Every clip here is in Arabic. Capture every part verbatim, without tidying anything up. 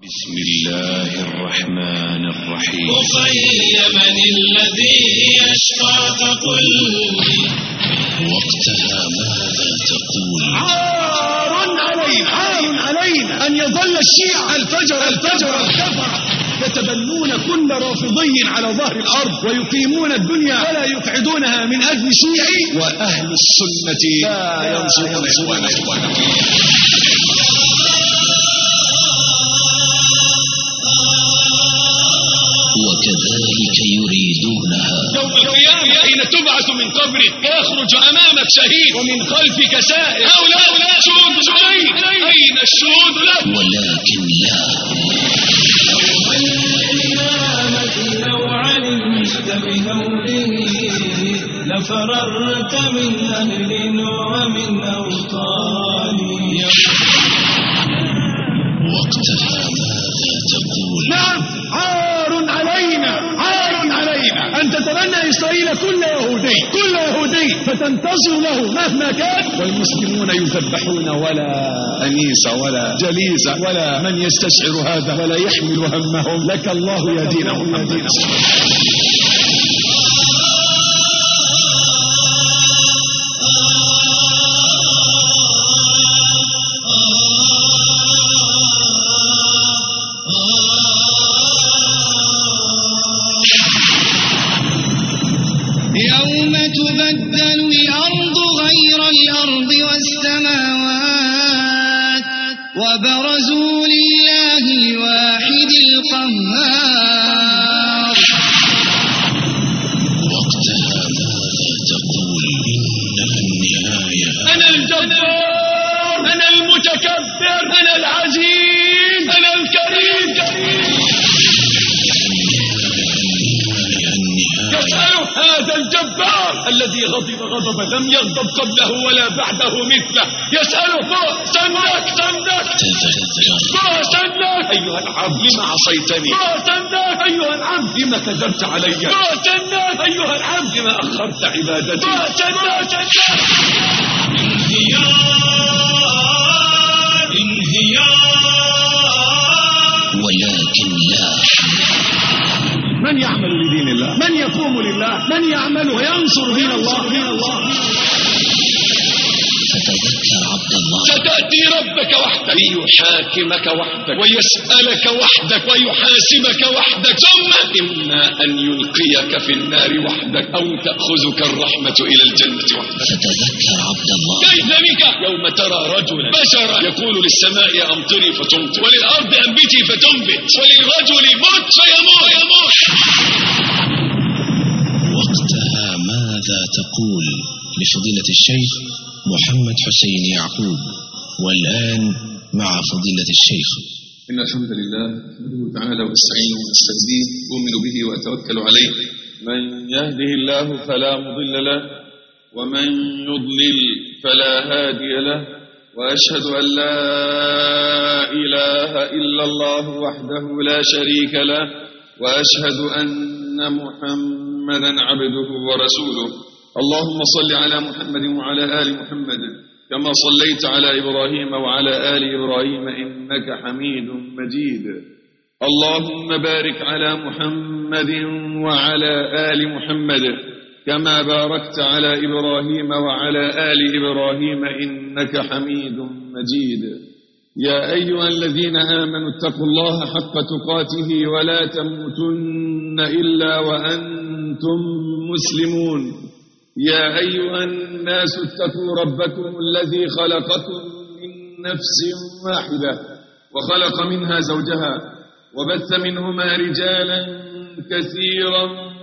بسم الله الرحمن الرحيم. مخيما الذي يشقى فقل وقتها ماذا تقول؟ عار علينا عار علينا أن يظل الشيعة الفجر الفجر الكفر يتبنون كل رافضي على ظهر الأرض ويقيمون الدنيا ولا يقعدونها من أجل شيعي، وأهل السنة لا ينصرون إخوانهم. وكذلك يريدونها يوم القيامة حين تبعث من قبرك ويخرج أمامك شهيد ومن خلفك سائر، هؤلاء شهود عليك، أين الشهود لك؟ ولكن لا. لو علمت بهوله لفررت من أهل ومن أوطان. وقتها ماذا تقول؟ نعم، عار علينا عار علينا أن تتبنى إسرائيل كل يهودي كل يهودي فتنتصر له مهما كان، والمسلمون يذبحون ولا أنيس ولا جليس ولا من يستشعر هذا ولا يحمل همهم. لك الله يا دين محمد. يوم تبدل الأرض غير الأرض والسماوات وبرزوا لله الواحد القهار. وقتها ماذا تقول؟ إنها النهاية. أنا الجبار، أنا المتكبر، أنا العزيز، أنا الكريم. يسأله هذا الجبار الذي غضب غضبا لم يغضب قبله ولا بعده مثله، يسأله بؤسا لك سندك بؤسا لك أيها العبد لما عصيتني، بؤسا لك أيها العبد لما كذبت علي، بؤسا لك أيها العبد لما أخرت عبادتي، بؤسا لك. انهيار انهيار. ولكن لا. من يعمل لدين الله، من يقوم لله، من يعمل وينصر دين الله. فتذكر عبد الله. ستأتي ربك وحدك ليحاكمك وحدك ويسألك وحدك ويحاسبك وحدك، ثم إما أن يلقيك في النار وحدك أو تأخذك الرحمة إلى الجنة وحدك. فتذكر عبد الله. كيف بك يوم ترى رجلا بشرا يقول للسماء أمطري فتمطر وللأرض أنبتي فتنبت وللرجل مت فيموت. وقتها ماذا تقول؟ لفضيلة الشيخ محمد حسين يعقوب. والآن مع فضيلة الشيخ. إن الحمد لله نحمده تعالى ونستعينه ونستهديه أؤمن به وأتوكل عليه. من يهده الله فلا مضل له ومن يضلل فلا هادي له، وأشهد أن لا إله إلا الله وحده لا شريك له، وأشهد أن محمدا عبده ورسوله. اللهم صل على محمد وعلى آل محمد كما صليت على إبراهيم وعلى آل إبراهيم إنك حميد مجيد. اللهم بارك على محمد وعلى آل محمد كما باركت على إبراهيم وعلى آل إبراهيم إنك حميد مجيد. يا أيها الذين آمنوا اتقوا الله حق تقاته ولا تموتن إلا وأنتم مسلمون. يا أيها الناس اتقوا ربكم الذي خلقكم من نفس واحدة وخلق منها زوجها وبث منهما رجالا كثيرا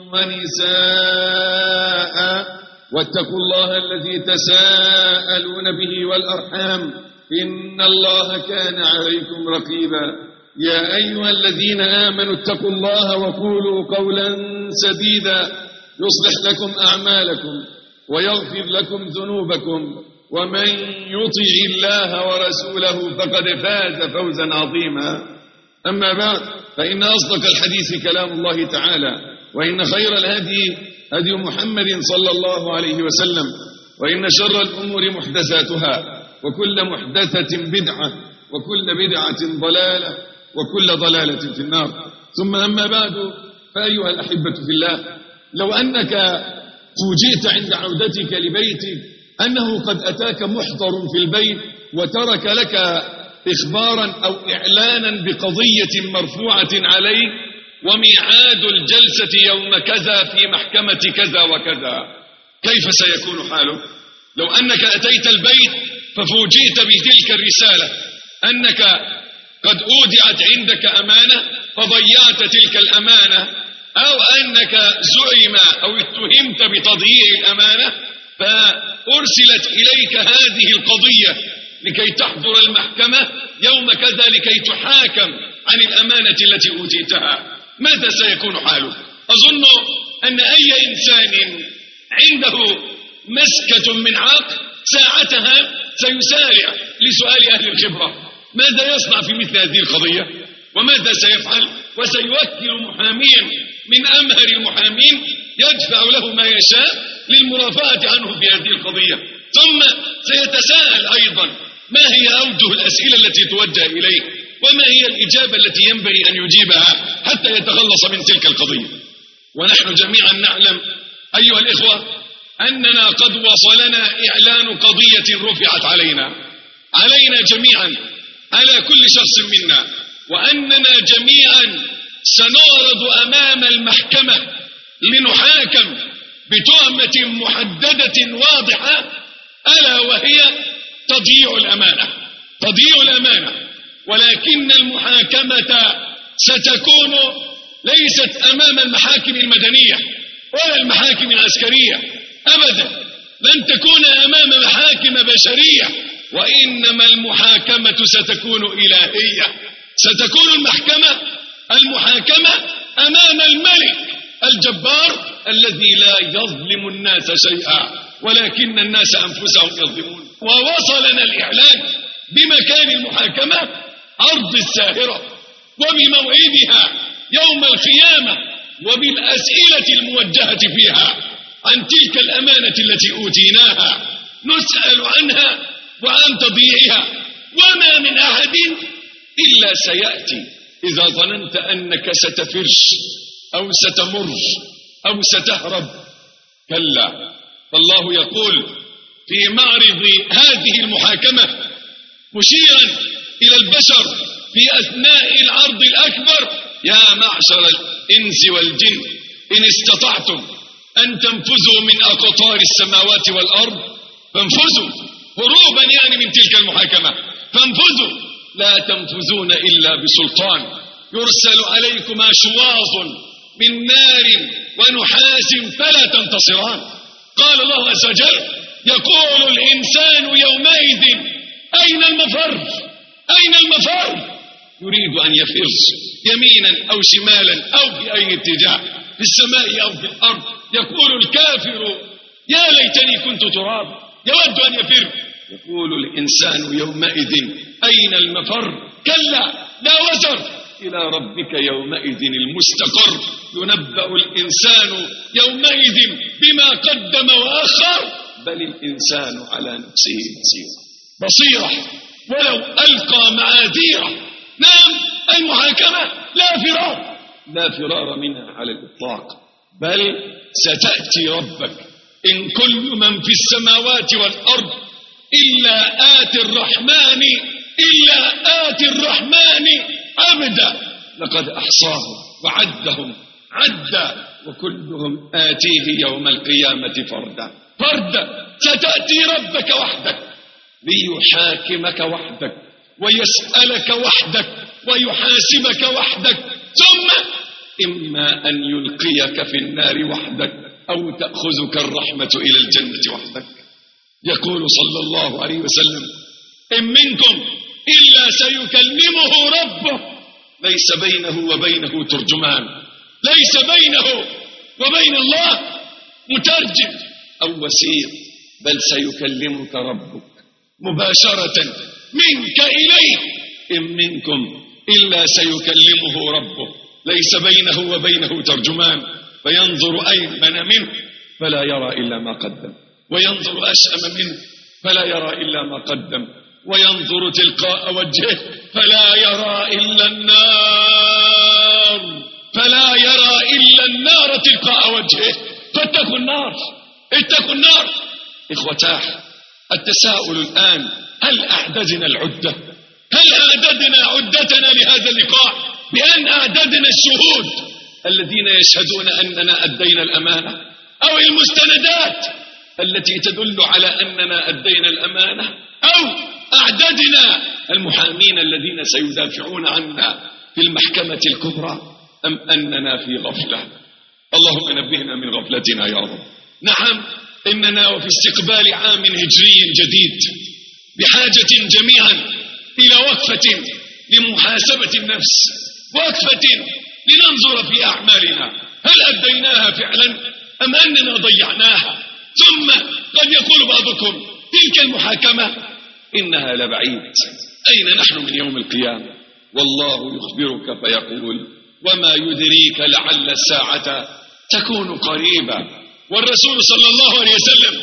ونساء، واتقوا الله الذي تساءلون به والأرحام إن الله كان عليكم رقيبا. يا أيها الذين آمنوا اتقوا الله وقولوا قولا سديدا يصلح لكم أعمالكم ويغفر لكم ذنوبكم، ومن يطع الله ورسوله فقد فاز فوزا عظيما. أما بعد، فإن أصدق الحديث كلام الله تعالى، وإن خير الهدي هدي محمد صلى الله عليه وسلم، وإن شر الأمور محدثاتها، وكل محدثة بدعة، وكل بدعة ضلالة، وكل ضلالة في النار. ثم أما بعد، فأيها الأحبة في الله، لو أنك فوجئت عند عودتك لبيتك أنه قد أتاك محضر في البيت وترك لك إخبارا أو إعلانا بقضية مرفوعة عليك وميعاد الجلسة يوم كذا في محكمة كذا وكذا، كيف سيكون حالك؟ لو أنك أتيت البيت ففوجئت بتلك الرسالة أنك قد أودعت عندك أمانة فضيعت تلك الأمانة، أو أنك زعم أو اتهمت بتضييع الأمانة فأرسلت إليك هذه القضية لكي تحضر المحكمة يوم كذا لكي تحاكم عن الأمانة التي أوتيتها، ماذا سيكون حالك؟ أظن أن أي إنسان عنده مسكة من عقل ساعتها سيسارع لسؤال أهل الخبرة ماذا يصنع في مثل هذه القضية وماذا سيفعل، وسيوكل محاميا من أمهر المحامين يدفع له ما يشاء للمرافعة عنه في هذه القضية. ثم سيتساءل أيضا ما هي أوجه الأسئلة التي توجه إليه وما هي الإجابة التي ينبغي أن يجيبها حتى يتخلص من تلك القضية. ونحن جميعا نعلم أيها الإخوة أننا قد وصلنا إعلان قضية رفعت علينا علينا جميعا على كل شخص منا، وأننا جميعا سنعرض أمام المحكمة لنحاكم بتهمة محددة واضحة ألا وهي تضييع الأمانة تضييع الأمانة ولكن المحاكمة ستكون ليست أمام المحاكم المدنية ولا المحاكم العسكرية أبدا، لن تكون أمام محاكم بشرية، وإنما المحاكمة ستكون إلهية. ستكون المحكمة المحاكمة أمام الملك الجبار الذي لا يظلم الناس شيئا ولكن الناس أنفسهم يظلمون. ووصلنا الإعلان بمكان المحاكمة أرض الساهرة وبموعدها يوم القيامة وبالأسئلة الموجهة فيها عن تلك الأمانة التي أوتيناها نسأل عنها وعن تضييعها، وما من أحد إلا سيأتي. إذا ظننت أنك ستفرش أو ستمر أو ستهرب كلا، فالله يقول في معرض هذه المحاكمة مشيرا إلى البشر في أثناء العرض الأكبر: يا معشر الإنس والجن إن استطعتم أن تنفذوا من أقطار السماوات والأرض فانفذوا، هروبا يعني من تلك المحاكمة، فانفذوا لا تنفذون إلا بسلطان، يرسل عليكم شواظ من نار ونحاس فلا تنتصران. قال الله عز وجل: يقول الإنسان يومئذ أين المفر أين المفر، يريد أن يفر يمينا أو شمالا أو في أي اتجاه، في السماء أو في الأرض. يقول الكافر: يا ليتني كنت تراب، يود أن يفر. يقول الإنسان يومئذ أين المفر، كلا لا وزر إلى ربك يومئذ المستقر، ينبأ الإنسان يومئذ بما قدم وأخر، بل الإنسان على نفسه بصيرة ولو ألقى معاذيره. نعم، المحاكمة لا فرار لا فرار منها على الإطلاق، بل ستأتي ربك إن كل من في السماوات والأرض إلا آتي الرحمن إلا آتي الرحمن عبدا، لقد أحصاهم وعدهم عدا وكلهم آتيه يوم القيامة فردا فردا. ستأتي ربك وحدك ليحاكمك وحدك ويسألك وحدك ويحاسبك وحدك، ثم إما أن يلقيك في النار وحدك أو تأخذك الرحمة إلى الجنة وحدك. يقول صلى الله عليه وسلم: إن منكم إلا سيكلمه ربه ليس بينه وبينه ترجمان، ليس بينه وبين الله مترجم أو وسيط، بل سيكلمك ربك مباشرة منك إليه. إن منكم إلا سيكلمه ربه ليس بينه وبينه ترجمان، فينظر أيمن منه فلا يرى إلا ما قدم، وينظر أشأم منه فلا يرى إلا ما قدم، وينظر تلقاء وجهه فلا يرى إلا النار فلا يرى إلا النار تلقاء وجهه. فاتقوا النار اتقوا النار. إخوتاه، التساؤل الآن: هل أعددنا العدة؟ هل أعددنا عدتنا لهذا اللقاء بأن أعددنا الشهود الذين يشهدون أننا أدينا الأمانة، أو المستندات التي تدل على أننا أدينا الأمانة، أو أعددنا المحامين الذين سيدافعون عنا في المحكمة الكبرى، أم أننا في غفلة؟ اللهم نبهنا من غفلتنا يا رب. نعم، إننا وفي استقبال عام هجري جديد بحاجة جميعا إلى وقفة لمحاسبة النفس، وقفة لننظر في أعمالنا، هل أديناها فعلا أم أننا ضيعناها؟ ثم قد يقول بعضكم: تلك المحاكمة إنها لبعيد، أين نحن من يوم القيامة؟ والله يخبرك فيقول: وما يدريك لعل الساعة تكون قريبا. والرسول صلى الله عليه وسلم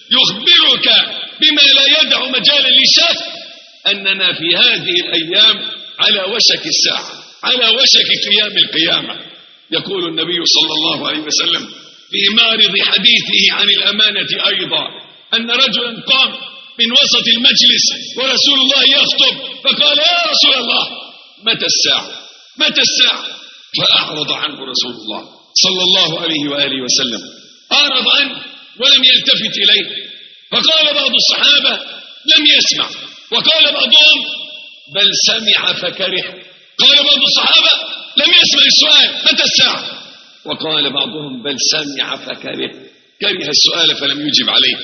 يخبرك بما لا يدع مجالا للشك أننا في هذه الأيام على وشك الساعة، على وشك قيام القيامة. يقول النبي صلى الله عليه وسلم في معرض حديثه عن الأمانة أيضا أن رجلا قام من وسط المجلس ورسول الله يخطب، فقال: يا رسول الله، متى الساعة؟ متى الساعة؟ فأعرض عنه رسول الله صلى الله عليه وآله وسلم، أعرض عنه ولم يلتفت إليه. فقال بعض الصحابة: لم يسمع. وقال بعضهم: بل سمع فكره. قال بعض الصحابة: لم يسمع السؤال متى الساعة. وقال بعضهم: بل سمع فكره، كره السؤال فلم يجب عليه.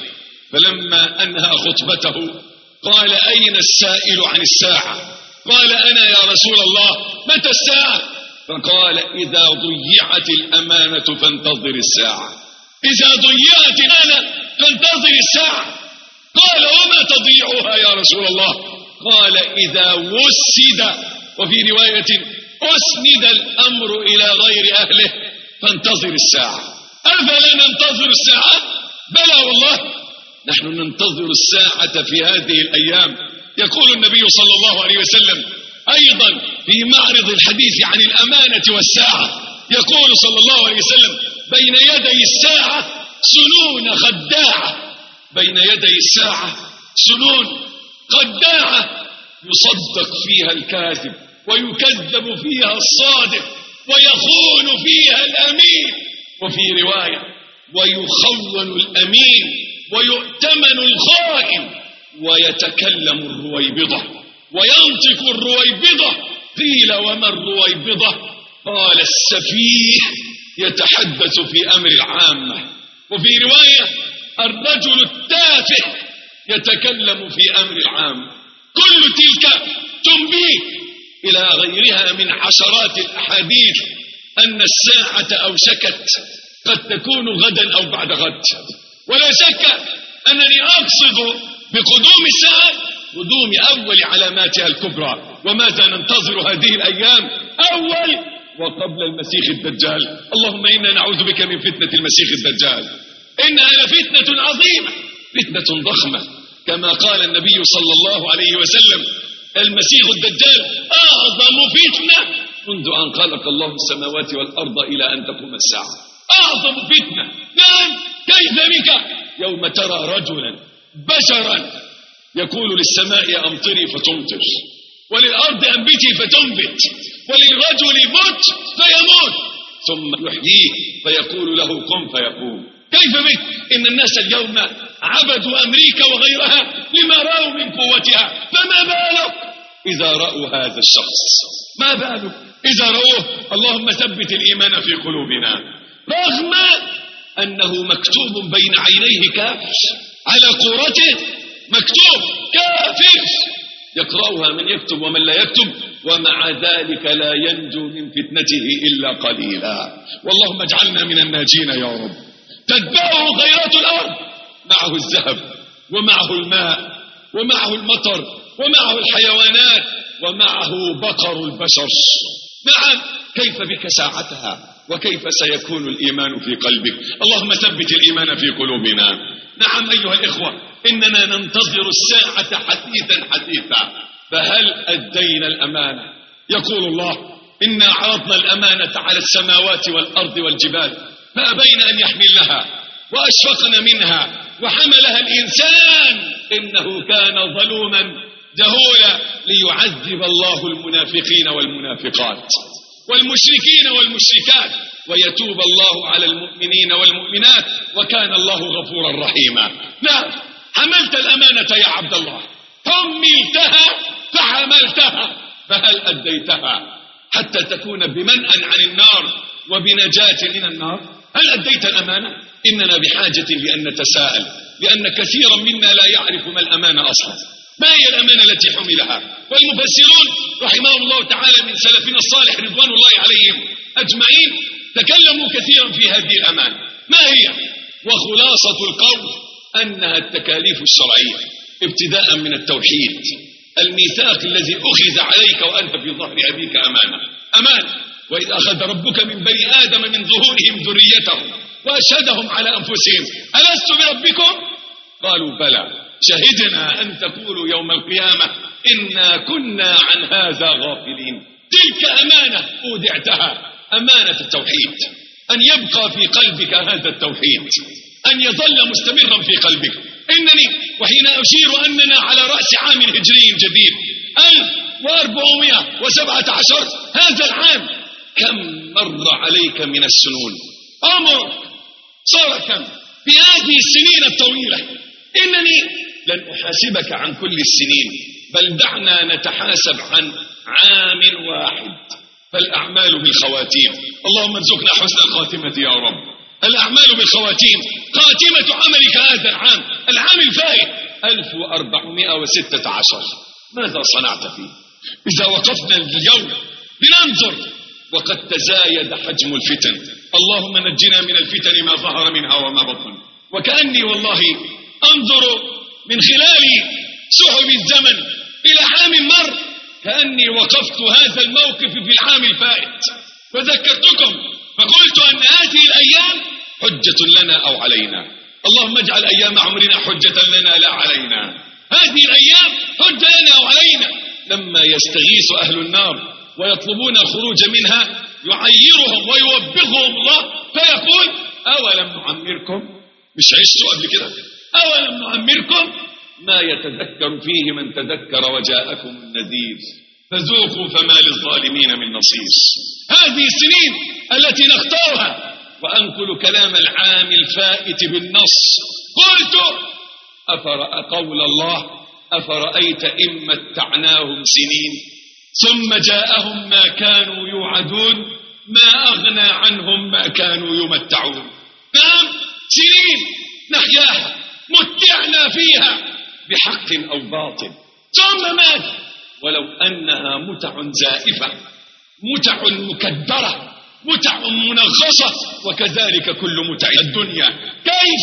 فلما أنهى خطبته قال: أين السائل عن الساعة؟ قال: أنا يا رسول الله. متى الساعة؟ فقال: إذا ضيعت الأمانة فانتظر الساعة. إذا ضيعت الأمانة فانتظر الساعة. قال: وما تضيعها يا رسول الله؟ قال: إذا وسد، وفي رواية أسند الأمر إلى غير أهله فانتظر الساعة. أفلا ننتظر الساعة؟ بلى والله، نحن ننتظر الساعة في هذه الأيام. يقول النبي صلى الله عليه وسلم أيضا في معرض الحديث عن الأمانة والساعة، يقول صلى الله عليه وسلم: بين يدي الساعة سنون خداعة. بين يدي الساعة سنون خداعة يصدق فيها الكاذب ويكذب فيها الصادق ويخون فيها الأمين، وفي رواية: ويخون الأمين ويؤتمن الخائن ويتكلم الرويبضة وينطق الرويبضة. قيل: وما الرويبضة؟ قال: السفيه يتحدث في أمر العامة. وفي رواية: الرجل التافه يتكلم في أمر العام. كل تلك تنبيه إلى غيرها من عشرات الأحاديث أن الساعة أوشكت، قد تكون غدا أو بعد غد. ولا شك أنني أقصد بقدوم الساعة قدوم أول علاماتها الكبرى. وماذا ننتظر هذه الأيام؟ أول وقبل المسيح الدجال. اللهم إنا نعوذ بك من فتنة المسيح الدجال، إنها لفتنة عظيمة، فتنة ضخمة، كما قال النبي صلى الله عليه وسلم: المسيح الدجال أعظم فتنة منذ أن خلق الله السماوات والأرض إلى أن تقوم الساعة. أعظم فتنة. نعم، كيف بك يوم ترى رجلا بشرا يقول للسماء أمطري فتمطر، وللأرض أنبتي فتنبت، وللرجل مت فيموت، ثم يحييه فيقول له قم فيقوم. كيف بك إن الناس اليوم عبدوا أمريكا وغيرها لما رأوا من قوتها، فما بالك إذا رأوا هذا الشخص؟ ما بالك إذا رأوه؟ اللهم ثبت الإيمان في قلوبنا، رغم أنه مكتوب بين عينيه كافر، على قورته مكتوب كافر، يقرأها من يكتب ومن لا يكتب، ومع ذلك لا ينجو من فتنته إلا قليلا. واللهم اجعلنا من الناجين يا رب. تتبعه خيرات الأرض، معه الذهب ومعه الماء ومعه المطر ومعه الحيوانات ومعه بقر البشر. نعم، كيف بك ساعتها وكيف سيكون الإيمان في قلبك؟ اللهم ثبت الإيمان في قلوبنا. نعم أيها الإخوة، إننا ننتظر الساعة حثيثا حثيثا، فهل أدينا الأمانة؟ يقول الله: إنا عرضنا الأمانة على السماوات والأرض والجبال فأبين أن يحملنها وأشفقن منها وحملها الإنسان إنه كان ظلوما جهولا ليعذب الله المنافقين والمنافقات والمشركين والمشركات ويتوب الله على المؤمنين والمؤمنات وكان الله غفورا رحيما. نعم، حملت الأمانة يا عبد الله، حملتها فحملتها، فهل أديتها حتى تكون بمنأ عن النار وبنجاة من النار؟ هل أديت الأمانة؟ إننا بحاجة لأن نتساءل، لأن كثيرا منا لا يعرف ما الأمانة أصلا. ما هي الأمانة التي حملها؟ والمفسرون رحمهم الله تعالى من سلفنا الصالح رضوان الله عليهم أجمعين تكلموا كثيرا في هذه الأمانة. ما هي؟ وخلاصة القول أنها التكاليف الشرعية ابتداء من التوحيد، الميثاق الذي أخذ عليك وأنت في ظهر أبيك أمانة. أمانة. وإذ أخذ ربك من بني آدم من ظهورهم ذريتهم وأشهدهم على أنفسهم ألست بربكم؟ قالوا بلى شهدنا أن تقولوا يوم القيامة إنا كنا عن هذا غافلين. تلك أمانة أودعتها، أمانة التوحيد، أن يبقى في قلبك هذا التوحيد، أن يظل مستمرا في قلبك. إنني وحين أشير أننا على رأس عام هجري جديد ألف وأربعمائة وسبعة عشر، هذا العام كم مر عليك من السنون؟ عمرك صار كم في هذه السنين الطويلة؟ إنني لن أحاسبك عن كل السنين، بل دعنا نتحاسب عن عام واحد، فالأعمال بالخواتيم. اللهم ارزقنا حسن الخاتمة يا رب. الأعمال بالخواتيم، خاتمة عملك هذا العام، العام الفائت ألف وأربعمائة وستة عشر، ماذا صنعت فيه؟ إذا وقفنا اليوم لننظر وقد تزايد حجم الفتن. اللهم نجنا من الفتن ما ظهر منها وما بطن. وكأني والله أنظر من خلال سحب الزمن إلى عام مر، كأني وقفت هذا الموقف في العام الفائت فذكرتكم فقلت أن هذه الأيام حجة لنا أو علينا. اللهم اجعل أيام عمرنا حجة لنا لا علينا. هذه الأيام حجة لنا أو علينا. لما يستغيث أهل النار ويطلبون الخروج منها يعيرهم ويوبخهم الله فيقول: أولم نعمركم؟ مش عشتوا قبل كده؟ أولم نعمركم ما يتذكر فيه من تذكر وجاءكم النذير فذوقوا فما للظالمين من نصير. هذه السنين التي نختارها، وأنقل كلام العام الفائت بالنص، قلت: أفرأ قول الله: أفرأيت إن متعناهم سنين ثم جاءهم ما كانوا يوعدون ما أغنى عنهم ما كانوا يمتعون. نعم، سنين نحياها متعنا فيها بحق أو باطل، ثم مات، ولو أنها متع زائفة، متع مكدرة، متع منغصة، وكذلك كل متع الدنيا. كيف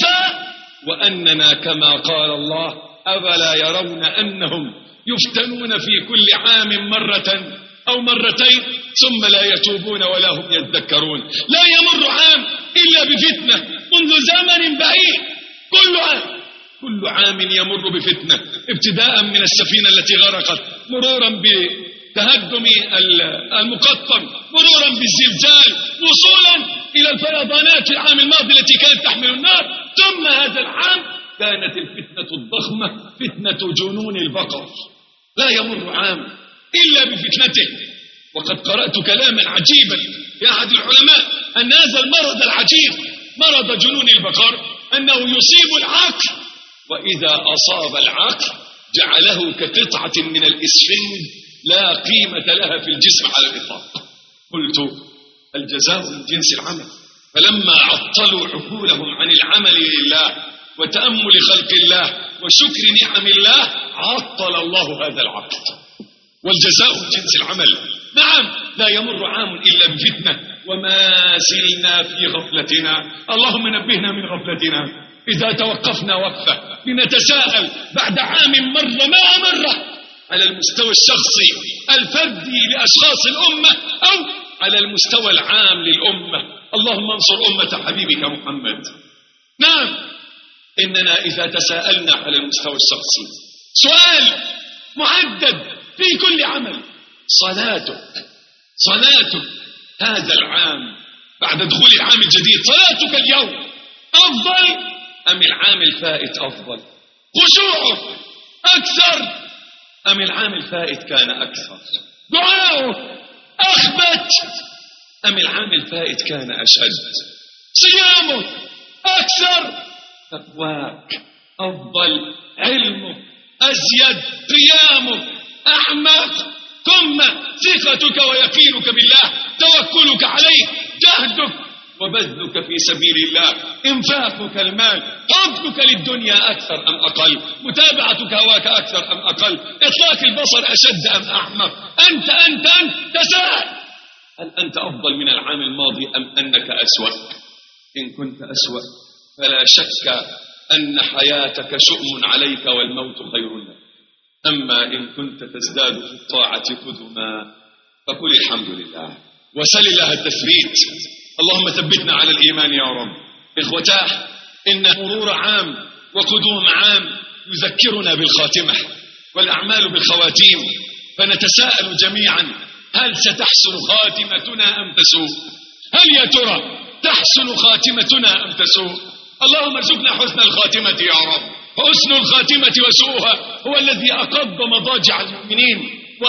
وأننا كما قال الله: أفلا يرون أنهم يفتنون في كل عام مرة أو مرتين ثم لا يتوبون ولا هم يذكرون. لا يمر عام إلا بفتنة منذ زمن بعيد، كل عام كل عام يمر بفتنة، ابتداء من السفينة التي غرقت، مرورا بتهدم المقطم، مرورا بالزلزال، وصولا إلى الفيضانات في العام الماضي التي كانت تحمل النار. ثم هذا العام كانت الفتنة الضخمة فتنة جنون البقر. لا يمر عام إلا بفتنته. وقد قرأت كلاما عجيبا لأحد العلماء أن هذا المرض العجيب مرض جنون البقر أنه يصيب العقل، وإذا أصاب العقل جعله كقطعة من الإسفنج لا قيمة لها في الجسم على الإطلاق. قلت: الجزاء من جنس العمل. فلما عطلوا عقولهم عن العمل لله وتأمل خلق الله وشكر نعم الله عطل الله هذا العقل. والجزاء من جنس العمل. نعم، لا يمر عام إلا بفتنة، وما زلنا في غفلتنا. اللهم نبهنا من غفلتنا. إذا توقفنا وقفة لنتساءل بعد عام مر ما مر على المستوى الشخصي الفردي لأشخاص الأمة أو على المستوى العام للأمة. اللهم انصر أمة حبيبك محمد. نعم، إننا إذا تساءلنا على المستوى الشخصي سؤال محدد في كل عمل. صلاتك صلاتك هذا العام بعد دخول العام الجديد، صلاتك اليوم أفضل أم العام الفائت أفضل؟ خشوعك أكثر أم العام الفائت كان أكثر؟ دعاؤك أخبت أم العام الفائت كان أشد؟ صيامك أكثر، تقواك أفضل، علمك أزيد، قيامك أعمق، ثم ثقتك ويقينك بالله، توكلك عليه، جهدك وبذلك في سبيل الله، انفاقك المال، حبك للدنيا أكثر أم أقل، متابعتك هواك أكثر أم أقل، إطلاق البصر أشد أم أعمق. أنت أنت أنت تساءل، هل أنت أفضل من العام الماضي أم أنك أسوأ؟ إن كنت أسوأ فلا شك أن حياتك شؤم عليك والموت خير لك. أما إن كنت تزداد في الطاعة قدما فقل الحمد لله وسل الله التثبيت. اللهم ثبتنا على الإيمان يا رب. إخوتاه، إن مرور عام وقدوم عام يذكرنا بالخاتمة والأعمال بالخواتيم، فنتساءل جميعا هل ستحسن خاتمتنا أم تسوء؟ هل يا ترى تحسن خاتمتنا أم تسوء؟ اللهم ارزقنا حسن الخاتمة يا رب. حسن الخاتمة وسوءها هو الذي أقض مضاجع المؤمنين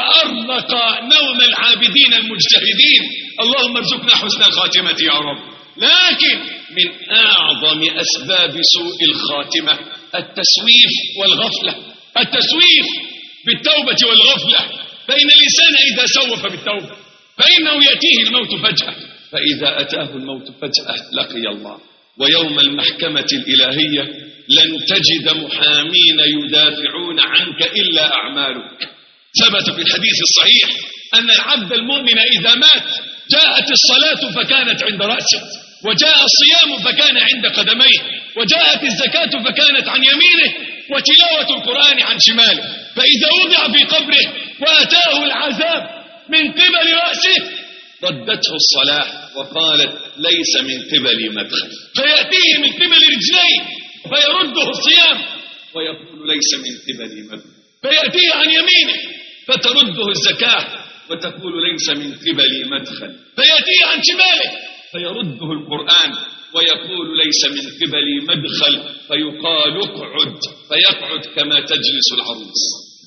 وأرلق نوم العابدين المجتهدين. اللهم ارزقنا حسن الخاتمة يا رب. لكن من أعظم أسباب سوء الخاتمة التسويف والغفلة. التسويف بالتوبة والغفلة، فإن الإنسان إذا سوف بالتوبة فإنه يأتيه الموت فجأة، فإذا أتاه الموت فجأة لقي الله، ويوم المحكمة الإلهية لن تجد محامين يدافعون عنك إلا أعمالك. ثبت في الحديث الصحيح أن العبد المؤمن إذا مات جاءت الصلاة فكانت عند رأسه، وجاء الصيام فكان عند قدميه، وجاءت الزكاة فكانت عن يمينه، وتلاوة القرآن عن شماله. فإذا وضع في قبره وأتاه العذاب من قبل رأسه ردته الصلاة وقالت ليس من قبل مدخل، فيأتيه من قبل رجليه فيرده الصيام ويقول ليس من قبل مدخل، فيأتيه عن يمينه فترده الزكاة وتقول ليس من قبل مدخل، فيأتيه عن شماله فيرده القرآن ويقول ليس من قبل مدخل، فيقال اقعد فيقعد كما تجلس العروس.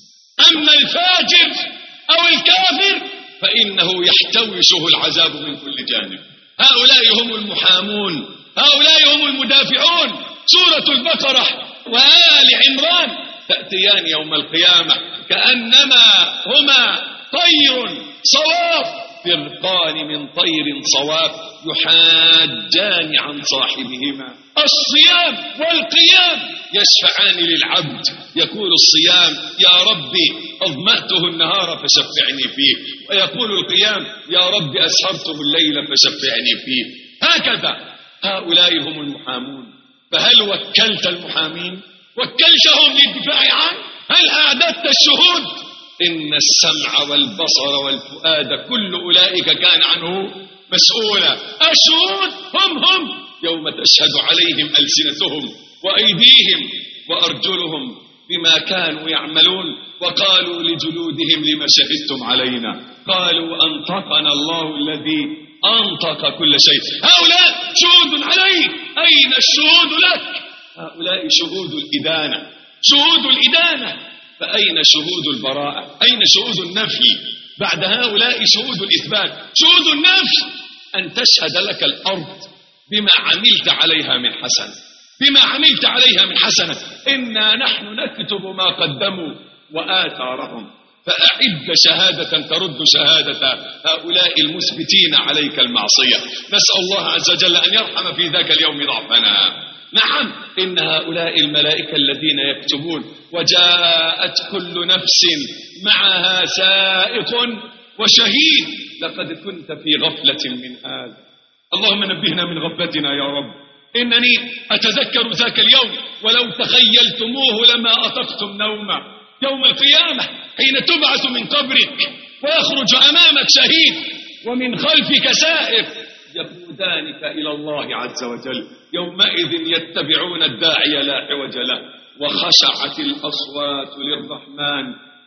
أما الفاجر أو الكافر فإنه يحتوشه العذاب من كل جانب. هؤلاء هم المحامون، هؤلاء هم المدافعون. سورة البقرة وآل عمران تأتيان يوم القيامة كأنما هما طير صواف، فرقان من طير صواف يحاجان عن صاحبهما. الصيام والقيام يشفعان للعبد، يقول الصيام يا ربي أظمأته النهار فشفعني فيه، ويقول القيام يا ربي أسهرته الليل فشفعني فيه. هكذا هؤلاء هم المحامون. فهل وكلت المحامين؟ وكلتهم للدفاع عنه؟ هل أعددت الشهود؟ إن السمع والبصر والفؤاد كل أولئك كان عنه مسؤولا. الشهود هم هم يوم تشهد عليهم ألسنتهم وأيديهم وأرجلهم بما كانوا يعملون، وقالوا لجلودهم لما شهدتم علينا، قالوا أنطقنا الله الذي أنطق كل شيء. هؤلاء شهود عليك، أين الشهود لك؟ هؤلاء شهود الإدانة، شهود الإدانة. فأين شهود البراءة؟ أين شهود النفي؟ بعد هؤلاء شهود الإثبات. شهود النفي أن تشهد لك الأرض بما عملت عليها من حسنة، بما عملت عليها من حسنة. إنا نحن نكتب ما قدموا وآثارهم، فأعد شهادة ترد شهادة هؤلاء المثبتين عليك المعصية. نسأل الله عز وجل أن يرحم في ذاك اليوم ضعفنا. نعم، إن هؤلاء الملائكة الذين يكتبون، وجاءت كل نفس معها سائق وشهيد. لقد كنت في غفلة من هذا، اللهم نبهنا من غفلتنا يا رب. إنني أتذكر ذاك اليوم ولو تخيلتموه لما أطقتم نوما. يوم القيامة حين تبعث من قبرك ويخرج أمامك شهيد ومن خلفك سائق، يقودانك إلى الله عز وجل. يومئذ يتبعون الداعي لا عوج له، وخشعت الأصوات للرحمن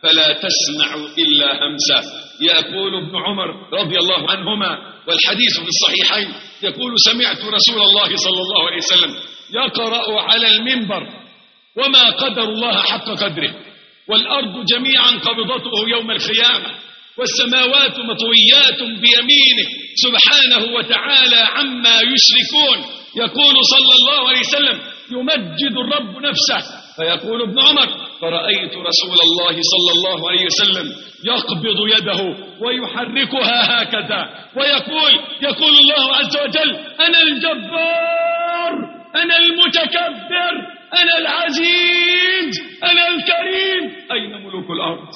فلا تسمع إلا همسه. يقول ابن عمر رضي الله عنهما والحديث في الصحيحين، يقول سمعت رسول الله صلى الله عليه وسلم يقرأ على المنبر: وما قدر الله حق قدره، والأرض جميعا قبضته يوم القيامة، والسماوات مطويات بيمينه سبحانه وتعالى عما يشركون. يقول صلى الله عليه وسلم: يمجد الرب نفسه. فيقول ابن عمر: فرأيت رسول الله صلى الله عليه وسلم يقبض يده ويحركها هكذا ويقول يقول الله عز وجل: أنا الجبار، أنا المتكبر، أنا العزيز، أنا الكريم، أين ملوك الأرض؟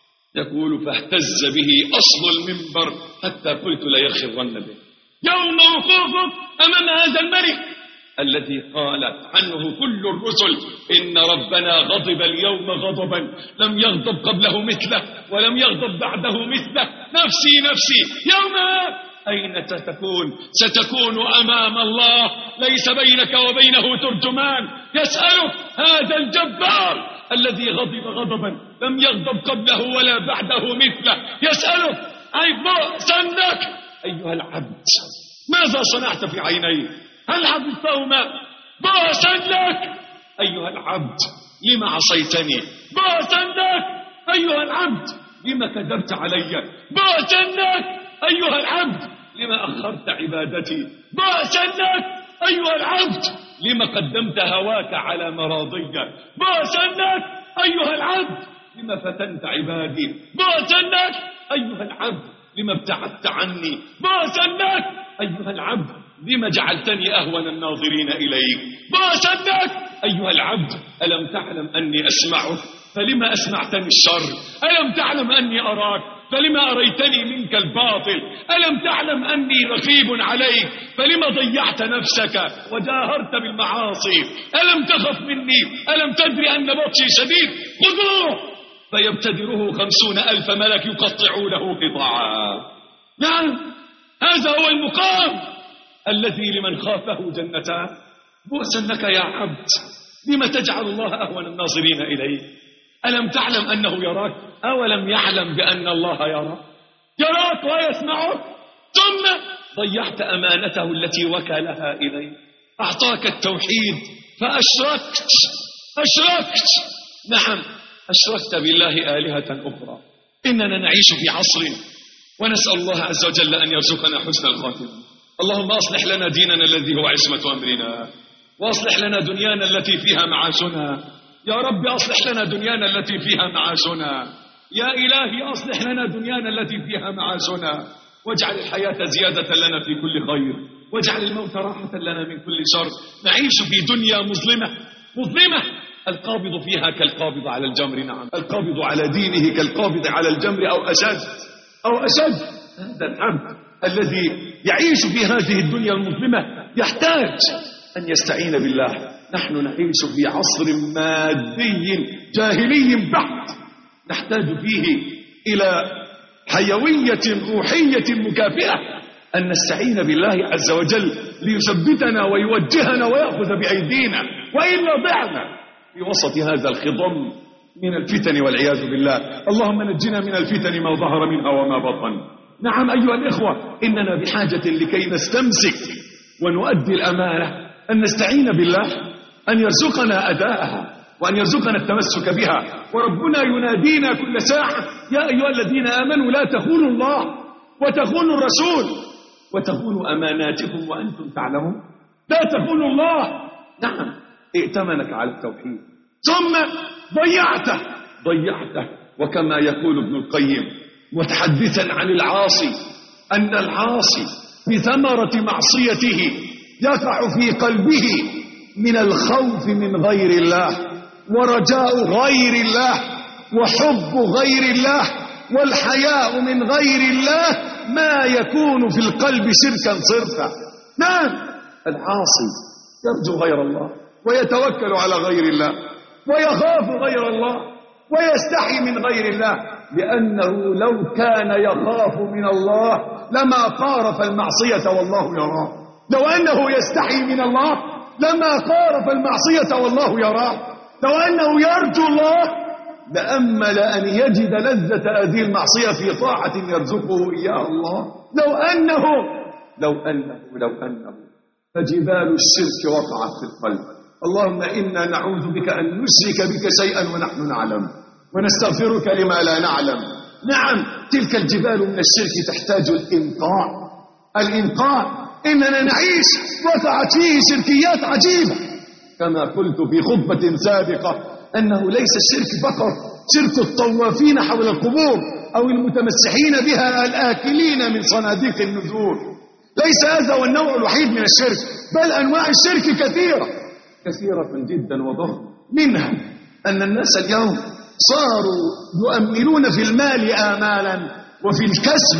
يقول: فاهتز به أصل المنبر حتى قلت ليخرن به. يوم وقوفك أمام هذا الملك الذي قالت عنه كل الرسل: إن ربنا غضب اليوم غضبا لم يغضب قبله مثله ولم يغضب بعده مثله، نفسي نفسي. يوم أين ستكون؟ ستكون أمام الله ليس بينك وبينه ترجمان. يسأله هذا الجبار الذي غضب غضبا لم يغضب قبله ولا بعده مثله، يسأله: أي بؤسنك أيها العبد، ماذا صنعت في عيني؟ هل حفظتهما؟ بؤسا لك أيها العبد، لما عصيتني؟ بؤسا لك أيها العبد، لما كذبت علي؟ بؤسا لك أيها العبد، لما أخرت عبادتي؟ بؤسا لك أيها العبد، لما قدمت هواك على مراضي؟ بؤسا لك أيها العبد، لما فتنت عبادي؟ بؤسا لك أيها العبد، لما ابتعدت عني؟ بؤسا لك أيها العبد، لما جعلتني أهون الناظرين إليك؟ بؤسا لك أيها العبد، ألم تعلم أني أسمعك فلما أسمعتني الشر؟ ألم تعلم أني أراك فلما أريتني منك الباطل؟ ألم تعلم أني رقيب عليك فلما ضيعت نفسك وجاهرت بالمعاصي؟ ألم تخف مني؟ ألم تدري أن بطشي شديد؟ خذوه فيبتدره خمسون ألف ملك يقطعونه قطعا. نعم، هذا هو المقام الذي لمن خافه جنتان. بؤسا لك يا عبد، لما تجعل الله أهون الناظرين إليه؟ ألم تعلم أنه يراك؟ أولم يعلم بأن الله يراك؟ يراك ويسمعك، ثم ضيعت أمانته التي وكلها إليه. أعطاك التوحيد فأشركت أشركت نعم، أشركت بالله آلهة أخرى. إننا نعيش في عصر ونسأل الله عز وجل أن يرزقنا حسن الخاتمة. اللهم أصلح لنا ديننا الذي هو عصمة أمرنا، وأصلح لنا دنيانا التي فيها معاشنا. يا رب أصلح لنا دنيانا التي فيها معاشنا. يا إلهي أصلح لنا دنيانا التي فيها معاشنا، واجعل الحياة زيادة لنا في كل خير، واجعل الموت راحة لنا من كل شر. نعيش في دنيا مظلمة مظلمة، القابض فيها كالقابض على الجمر. نعم، القابض على دينه كالقابض على الجمر أو أشد أو أشد. هذا العبد الذي يعيش في هذه الدنيا المظلمة يحتاج أن يستعين بالله. نحن نعيش في عصر مادي جاهلي بحت، نحتاج فيه إلى حيوية روحية مكافئة، أن نستعين بالله عز وجل ليثبتنا ويوجهنا ويأخذ بأيدينا، وإلا ضعنا في وسط هذا الخضم من الفتن والعياذ بالله. اللهم نجنا من الفتن ما ظهر منها وما بطن. نعم أيها الإخوة، إننا بحاجة لكي نستمسك ونؤدي الأمانة أن نستعين بالله أن يرزقنا أداءها وأن يرزقنا التمسك بها. وربنا ينادينا كل ساعة: يا أيها الذين آمنوا لا تخونوا الله وتخونوا الرسول وتخونوا أماناتكم وأنتم تعلمون. لا تخونوا الله. نعم، ائتمنك على التوحيد ثم ضيعته ضيعته وكما يقول ابن القيم متحدثا عن العاصي أن العاصي بثمرة معصيته يقع في قلبه من الخوف من غير الله ورجاء غير الله وحب غير الله والحياء من غير الله ما يكون في القلب شركا صرفا. نعم، العاصي يرجو غير الله ويتوكل على غير الله ويخاف غير الله ويستحي من غير الله، لأنه لو كان يخاف من الله لما قارف المعصية والله يراه. لو أنه يستحي من الله لما قارف المعصية والله يراه. لو أنه يرجو الله لأمل أن يجد لذة هذه المعصية في طاعة يرزقه إياها الله. لو أنه لو أنه لو أنه فجبال الشرك وقعت في القلب. اللهم إنا نعوذ بك أن نشرك بك شيئا ونحن نعلم، ونستغفرك لما لا نعلم. نعم، تلك الجبال من الشرك تحتاج الإنقاء. الإنقاء إننا نعيش وقعت فيه شركيات عجيبة، كما قلت في خطبة سابقة أنه ليس الشرك فقط شرك الطوافين حول القبور أو المتمسحين بها الآكلين من صناديق النذور. ليس هذا هو النوع الوحيد من الشرك، بل أنواع الشرك كثيرة كثيرة جدا وضخمة. منها أن الناس اليوم صاروا يؤملون في المال آمالا وفي الكسب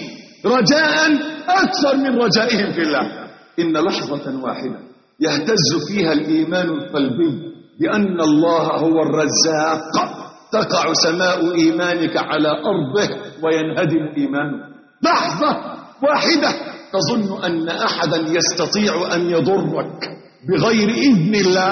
رجاء أكثر من رجائهم في الله. إن لحظة واحدة يهتز فيها الإيمان القلبي بأن الله هو الرزاق تقع سماء إيمانك على أرضه وينهدم إيمانه. لحظة واحدة تظن أن أحدا يستطيع أن يضرك بغير إذن الله،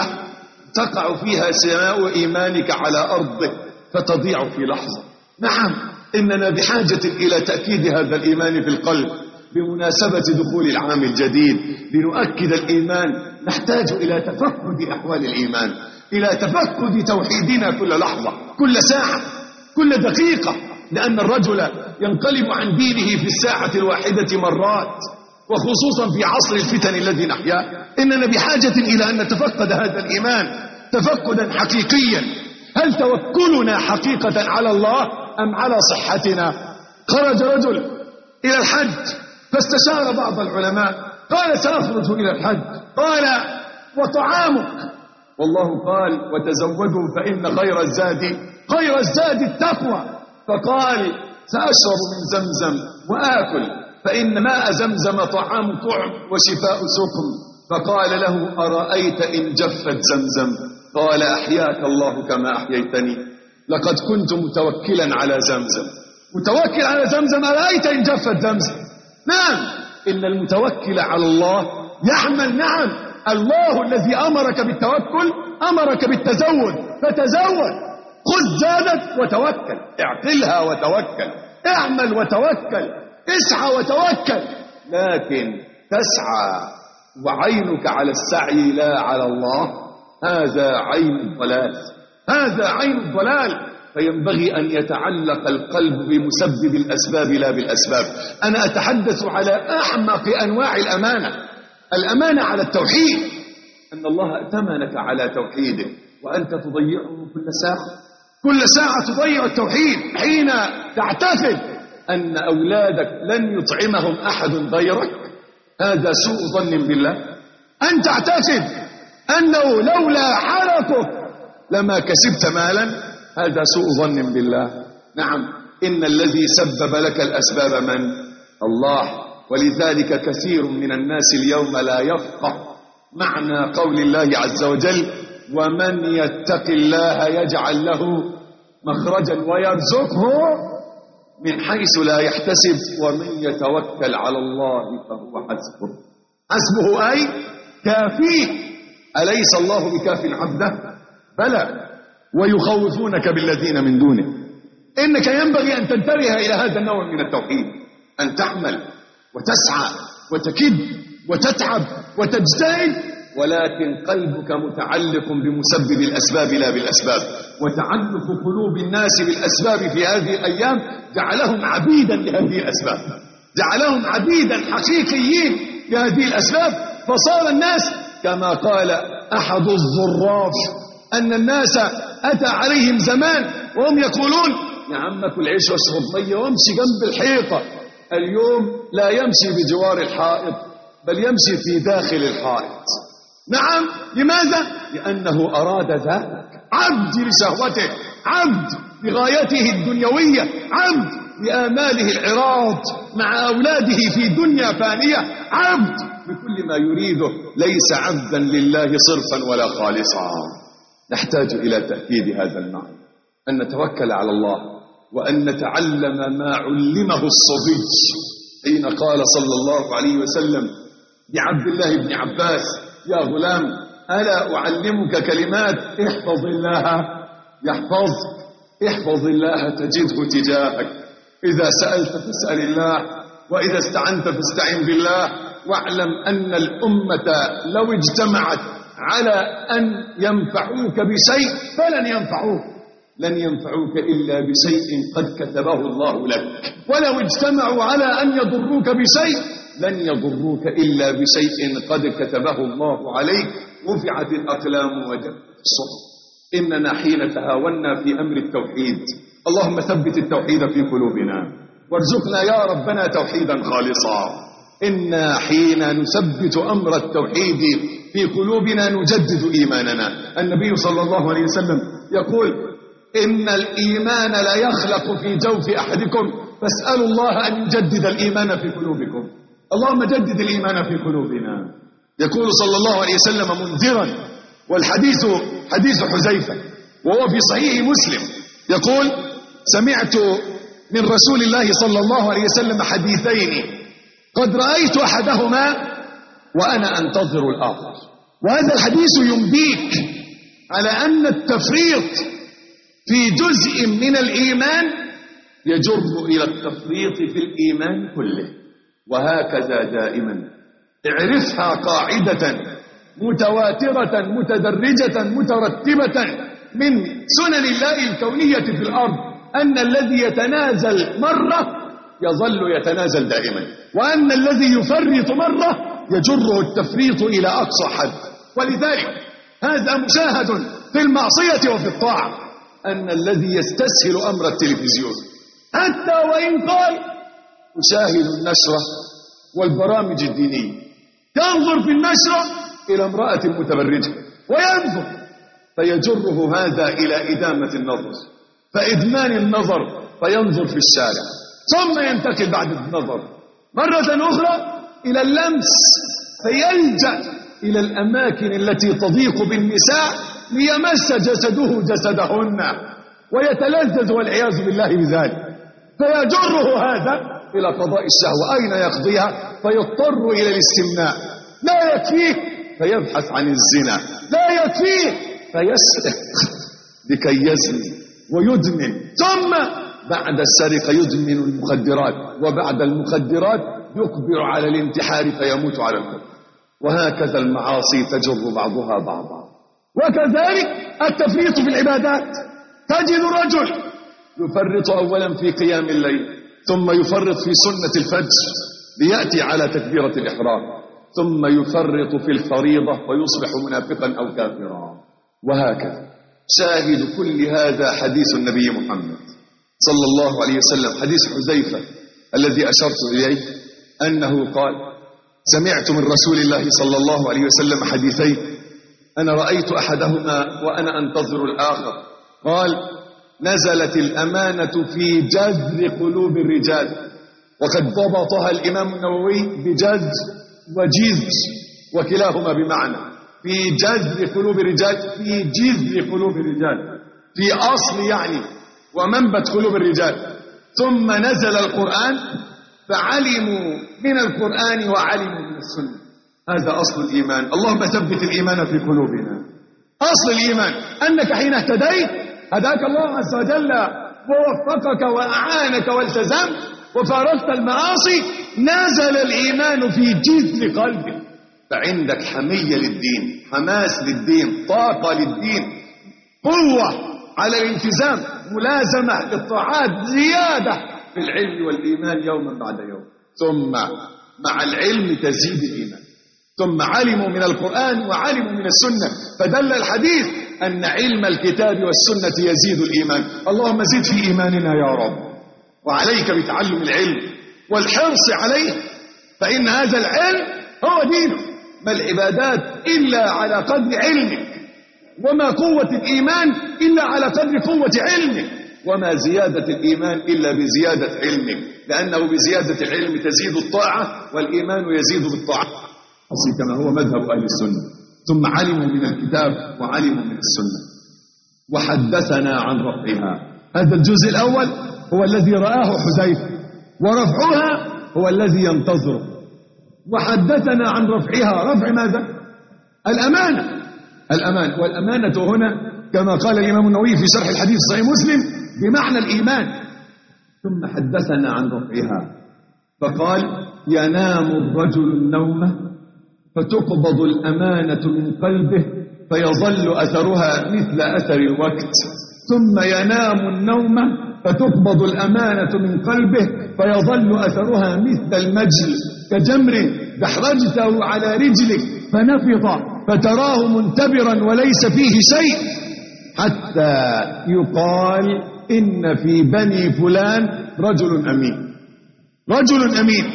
تقع فيها سماء إيمانك على أرضه فتضيع في لحظة. نعم، إننا بحاجة إلى تأكيد هذا الإيمان في القلب بمناسبة دخول العام الجديد. لنؤكد الإيمان نحتاج إلى تفقد أحوال الإيمان، إلى تفقد توحيدنا كل لحظة، كل ساعة، كل دقيقة، لأن الرجل ينقلب عن دينه في الساعة الواحدة مرات، وخصوصا في عصر الفتن الذي نحياه. إننا بحاجة إلى أن نتفقد هذا الإيمان تفقدا حقيقيا. هل توكلنا حقيقة على الله أم على صحتنا؟ خرج رجل إلى الحج فاستشار بعض العلماء، قال سأخرج إلى الحج، قال وطعامك؟ والله قال وتزودوا فإن خير الزاد خير الزاد التقوى. فقال سأشرب من زمزم وآكل فإن ماء زمزم طعام طعم وشفاء سقم. فقال له أرأيت إن جفت زمزم؟ قال أحياك الله كما أحييتني، لقد كنت متوكلا على زمزم. متوكل على زمزم، أرأيت إن جفت زمزم. نعم، إن المتوكل على الله يحمل. نعم، الله الذي أمرك بالتوكل أمرك بالتزود، فتزود. خذ زادك وتوكل، اعقلها وتوكل، اعمل وتوكل، اسعى وتوكل. لكن تسعى وعينك على السعي لا على الله، هذا عين الضلال، هذا عين الضلال. فينبغي أن يتعلق القلب بمسبب الأسباب لا بالأسباب. أنا أتحدث على أحمق أنواع الأمانة، الأمانة على التوحيد، أن الله ائتمنك على توحيده وأنت تضيعه كل ساعة، كل ساعة تضيع التوحيد. حين تعتقد أن أولادك لن يطعمهم أحد غيرك، هذا سوء ظن بالله. أن تعتقد أنه لولا حركك لما كسبت مالا، هذا سوء ظن بالله. نعم، إن الذي سبب لك الأسباب من؟ الله. ولذلك كثير من الناس اليوم لا يفقه معنى قول الله عز وجل ومن يتق الله يجعل له مخرجا ويرزقه من حيث لا يحتسب ومن يتوكل على الله فهو حسبه. حسبه أي كافيه. أليس الله بكاف عبده؟ بلى. ويخوفونك بالذين من دونه. إنك ينبغي أن تنتبه إلى هذا النوع من التوحيد، أن تعمل وتسعى وتكد وتتعب وتجتهد، ولكن قلبك متعلق بمسبب الأسباب لا بالأسباب. وتعلق قلوب الناس بالأسباب في هذه الأيام جعلهم عبيدا لهذه الأسباب، جعلهم عبيدا حقيقيين لهذه الأسباب. فصار الناس كما قال أحد الظراف أن الناس أتى عليهم زمان وهم يقولون يا عم كل عيش واشرب مية وامشي جنب الحيطة. اليوم لا يمشي بجوار الحائط بل يمشي في داخل الحائط. نعم، لماذا؟ لأنه أراد ذلك. عبد لشهوته، عبد لغايته الدنيوية، عبد لآماله العراض مع أولاده في دنيا فانية، عبد بكل ما يريده، ليس عبدا لله صرفا ولا خالصا. نحتاج إلى تأكيد هذا المعنى، أن نتوكل على الله وأن نتعلم ما علمه الصبي حين قال صلى الله عليه وسلم لعبد الله بن عباس يا غلام ألا أعلمك كلمات احفظ الله يحفظك. احفظ الله تجده تجاهك. إذا سألت فاسأل الله، وإذا استعنت فاستعن بالله. واعلم أن الأمة لو اجتمعت على أن ينفعوك بشيء فلن ينفعوك، لن ينفعوك إلا بشيء قد كتبه الله لك. ولو اجتمعوا على أن يضروك بشيء لن يضروك إلا بشيء قد كتبه الله عليك. رفعت الأقلام وجفت الصحف. إننا حين تهاونا في أمر التوحيد، اللهم ثبت التوحيد في قلوبنا وارزقنا يا ربنا توحيدا خالصا. إنا حين نثبت أمر التوحيد في قلوبنا نجدد إيماننا. النبي صلى الله عليه وسلم يقول إن الإيمان لا يخلق في جوف أحدكم فاسألوا الله أن يجدد الإيمان في قلوبكم. اللهم جدد الإيمان في قلوبنا. يقول صلى الله عليه وسلم منذرا، والحديث حديث حذيفة وهو في صحيح مسلم، يقول سمعت من رسول الله صلى الله عليه وسلم حديثين قد رأيت أحدهما وأنا أنتظر الآخر. وهذا الحديث ينبيك على أن التفريط في جزء من الإيمان يجر إلى التفريط في الإيمان كله. وهكذا دائما اعرفها قاعدة متواترة متدرجة مترتبة من سنن الله الكونية في الأرض، أن الذي يتنازل مرة يظل يتنازل دائما، وأن الذي يفرط مرة يجره التفريط إلى أقصى حد. ولذلك هذا مشاهد في المعصية وفي الطاعة، أن الذي يستسهل أمر التلفزيون حتى وإن قال أشاهد النشرة والبرامج الدينية، ينظر في النشرة إلى امرأة متبرجة وينظر، فيجره هذا إلى إدامة النظر، فإدمان النظر فينظر في الشارع، ثم ينتقل بعد النظر مرة أخرى إلى اللمس، فيلجأ إلى الأماكن التي تضيق بالنساء ليمس جسده جسدهن ويتلذذ والعياذ بالله بذلك، فيجره هذا إلى قضاء الشهوة. أين يقضيها؟ فيضطر إلى الاستمناء. لا يكفيه فيبحث عن الزنا، لا يكفيه فيسرق لكي يزني ويدمن، ثم بعد السرقة يدمن المخدرات، وبعد المخدرات يقبل على الانتحار فيموت على الكفر. وهكذا المعاصي تجر بعضها بعضا. وكذلك التفريط في العبادات، تجد رجل يفرط أولا في قيام الليل، ثم يفرط في سنة الفجر ليأتي على تكبيرة الإحرام، ثم يفرط في الفريضة ويصبح منافقا أو كافرا. وهكذا شاهد كل هذا حديث النبي محمد صلى الله عليه وسلم، حديث حذيفة الذي أشرت إليه، أنه قال سمعت من رسول الله صلى الله عليه وسلم حديثين أنا رأيت أحدهما وأنا أنتظر الآخر. قال نزلت الأمانة في جذر قلوب الرجال، وقد ضبطها الإمام النووي بجذر وجذر وكلاهما بمعنى، في جذر قلوب الرجال، في جذر قلوب الرجال، في أصل يعني ومنبت قلوب الرجال. ثم نزل القرآن فعلموا من القرآن وعلموا من السنة. هذا أصل الإيمان. اللهم ثبت الإيمان في قلوبنا. أصل الإيمان أنك حين اهتديت هداك الله عز وجل ووفقك وأعانك والتزمت وفارقت المعاصي، نزل الإيمان في جذر قلبك، فعندك حمية للدين، حماس للدين، طاقة للدين، قوة على الالتزام، ملازمة للطاعات، زيادة في العلم والإيمان يوما بعد يوم. ثم مع العلم تزيد الإيمان. ثم علموا من القرآن وعلموا من السنة، فدل الحديث أن علم الكتاب والسنة يزيد الإيمان. اللهم زد في إيماننا يا رب، وعليك بتعلم العلم والحرص عليه، فإن هذا العلم هو دينه. ما العبادات إلا على قدر علمك، وما قوة الإيمان إلا على قدر قوة علمك، وما زيادة الإيمان إلا بزيادة علمك، لأنه بزيادة العلم تزيد الطاعة، والإيمان يزيد بالطاعة، كما هو مذهب أهل السنة. ثم علموا من الكتاب وعلموا من السنة. وحدثنا عن رفعها. هذا الجزء الأول هو الذي رآه حذيفة، ورفعها هو الذي ينتظره. وحدثنا عن رفعها. رفع ماذا؟ الأمانة. الأمانة. والأمانة هنا كما قال الإمام النووي في شرح الحديث صحيح مسلم بمعنى الإيمان. ثم حدثنا عن رفعها فقال ينام الرجل النوم فتقبض الأمانة من قلبه فيظل أثرها مثل أثر الوقت، ثم ينام النوم فتقبض الأمانة من قلبه فيظل أثرها مثل المجل كجمر دحرجته على رجلك فنفض فتراه منتبرا وليس فيه شيء، حتى يقال إن في بني فلان رجل أمين، رجل أمين،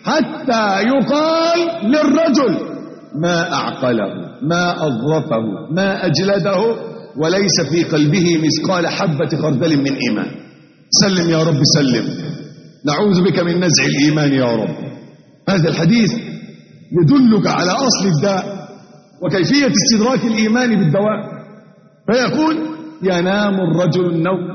حتى يقال للرجل ما أعقله ما أظرفه ما أجلده وليس في قلبه مثقال حبة خردل من إيمان. سلم يا رب سلم، نعوذ بك من نزع الإيمان يا رب. هذا الحديث يدلك على أصل الداء وكيفية استدراك الإيمان بالدواء. فيقول ينام الرجل النوم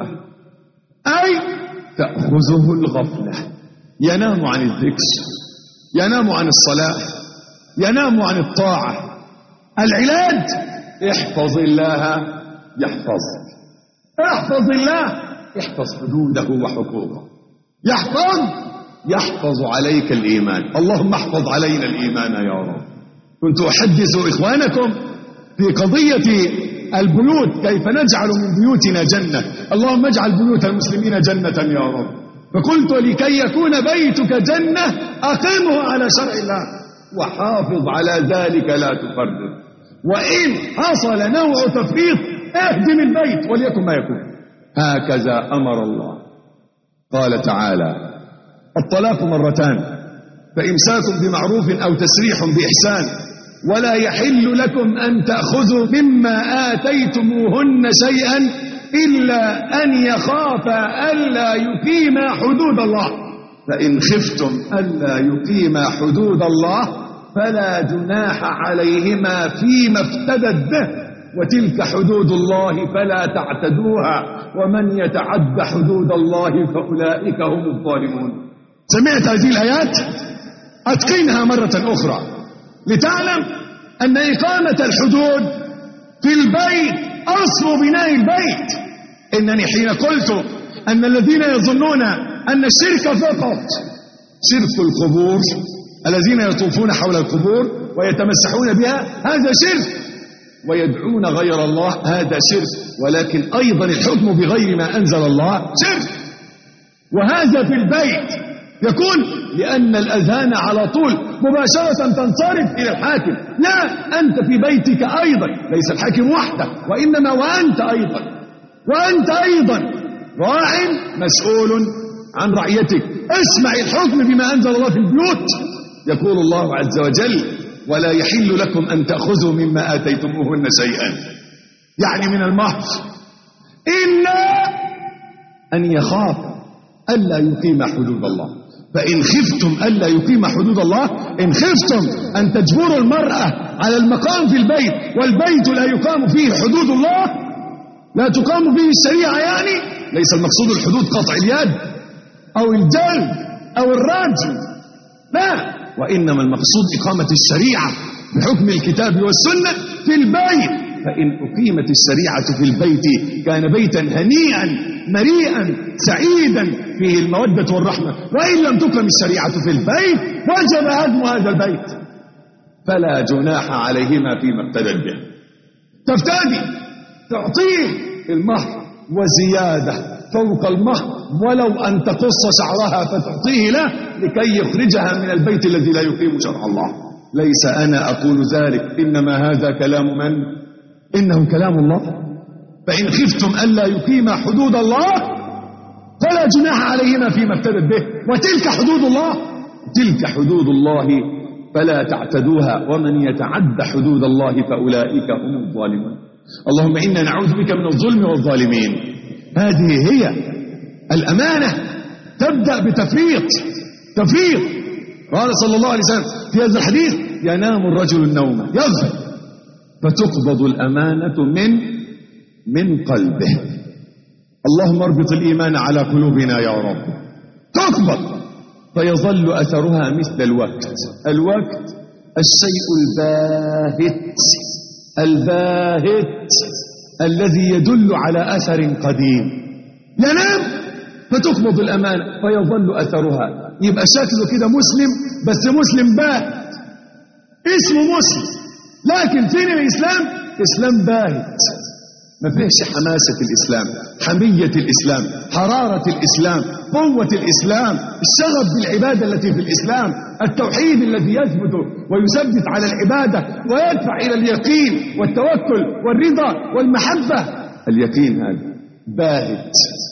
أي تأخذه الغفلة، ينام عن الذكر، ينام عن الصلاة، ينام عن الطاعة. العلاج احفظ الله يحفظك، احفظ الله احفظ حدوده وحقوقه، يحفظ يحفظ عليك الإيمان. اللهم احفظ علينا الإيمان يا رب. كنت أحدث إخوانكم في قضية البيوت، كيف نجعل من بيوتنا جنة. اللهم اجعل بيوت المسلمين جنة يا رب. فقلت لكي يكون بيتك جنة أقمه على شرع الله وحافظ على ذلك لا تفرط، وإن حصل نوع تفريط اهدم البيت وليكن ما يكون. هكذا أمر الله. قال تعالى الطلاق مرتان، فإمساك بمعروف أو تسريح بإحسان، ولا يحل لكم أن تأخذوا مما آتيتموهن شيئا إلا أن يخافا ألا يقيما حدود الله، فإن خفتم ألا يقيما حدود الله فلا جناح عليهما فيما افتدت به، وتلك حدود الله فلا تعتدوها، ومن يتعد حدود الله فأولئك هم الظالمون. سمعت هذه الآيات؟ أتقنها مرة أخرى لتعلم أن إقامة الحدود في البيت أصل بناء البيت. إنني حين قلت أن الذين يظنون أن الشرك فقط شرك القبور، الذين يطوفون حول القبور ويتمسحون بها هذا شرك، ويدعون غير الله هذا شرك، ولكن أيضا الحكم بغير ما أنزل الله شرك. وهذا في البيت يكون لأن الأذهان على طول مباشرة تنصرف إلى الحاكم. لا، أنت في بيتك أيضا، ليس الحاكم وحده وإنما وأنت أيضا، وأنت أيضا راع مسؤول عن رعيتك. اسمع الحكم بما أنزل الله في البيوت. يقول الله عز وجل ولا يحل لكم أن تأخذوا مما آتيتموهن شيئا، يعني من المهر، إلا أن يخاف ألا يقيم حدود الله. فإن خفتم ألا يقيم حدود الله، إن خفتم أن تجبروا المرأة على المقام في البيت والبيت لا يقام فيه حدود الله، لا تقام فيه الشريعة، يعني ليس المقصود الحدود قطع اليد أو الجلد أو الرجم، لا، وإنما المقصود إقامة الشريعة بحكم الكتاب والسنة في البيت. فإن أقيمت الشريعة في البيت كان بيتا هنيئا مريئا سعيدا فيه المودة والرحمة. وإن لم تقم الشريعة في البيت وجب هدم هذا البيت، فلا جناح عليهما فيما ابتدت به. تفتدي تعطيه المهر وزيادة فوق المهر، ولو أن تقص شعرها فتعطيه له لكي يخرجها من البيت الذي لا يقيم شرع الله. ليس أنا أقول ذلك، إنما هذا كلام من؟ إنه كلام الله. فإن خفتم ألا يقيم حدود الله فلا جناح عليهما فيما ابتدت به، وتلك حدود الله، تلك حدود الله فلا تعتدوها، ومن يتعد حدود الله فأولئك هم الظالمون. اللهم إنا نعوذ بك من الظلم والظالمين. هذه هي الأمانة، تبدأ بتفريط، تفريط. قال صلى الله عليه وسلم في هذا الحديث ينام الرجل النوم يغفل فتقبض الأمانة من من قلبه. اللهم اربط الإيمان على قلوبنا يا رب. تقبض فيظل أثرها مثل الوقت. الوقت الشيء الباهت، الباهت الذي يدل على أثر قديم. ينام فتقبض الأمانة فيظل أثرها، يبقى شكله كده مسلم بس مسلم باهت، اسمه مسلم لكن فين الإسلام؟ إسلام باهت، ما فيهش حماسة الإسلام، حمية الإسلام، حرارة الإسلام، قوة الإسلام، الشغف بالعبادة التي في الإسلام، التوحيد الذي يثبت ويثبت على العبادة ويدفع إلى اليقين والتوكل والرضا والمحبة. اليقين هذا باهت،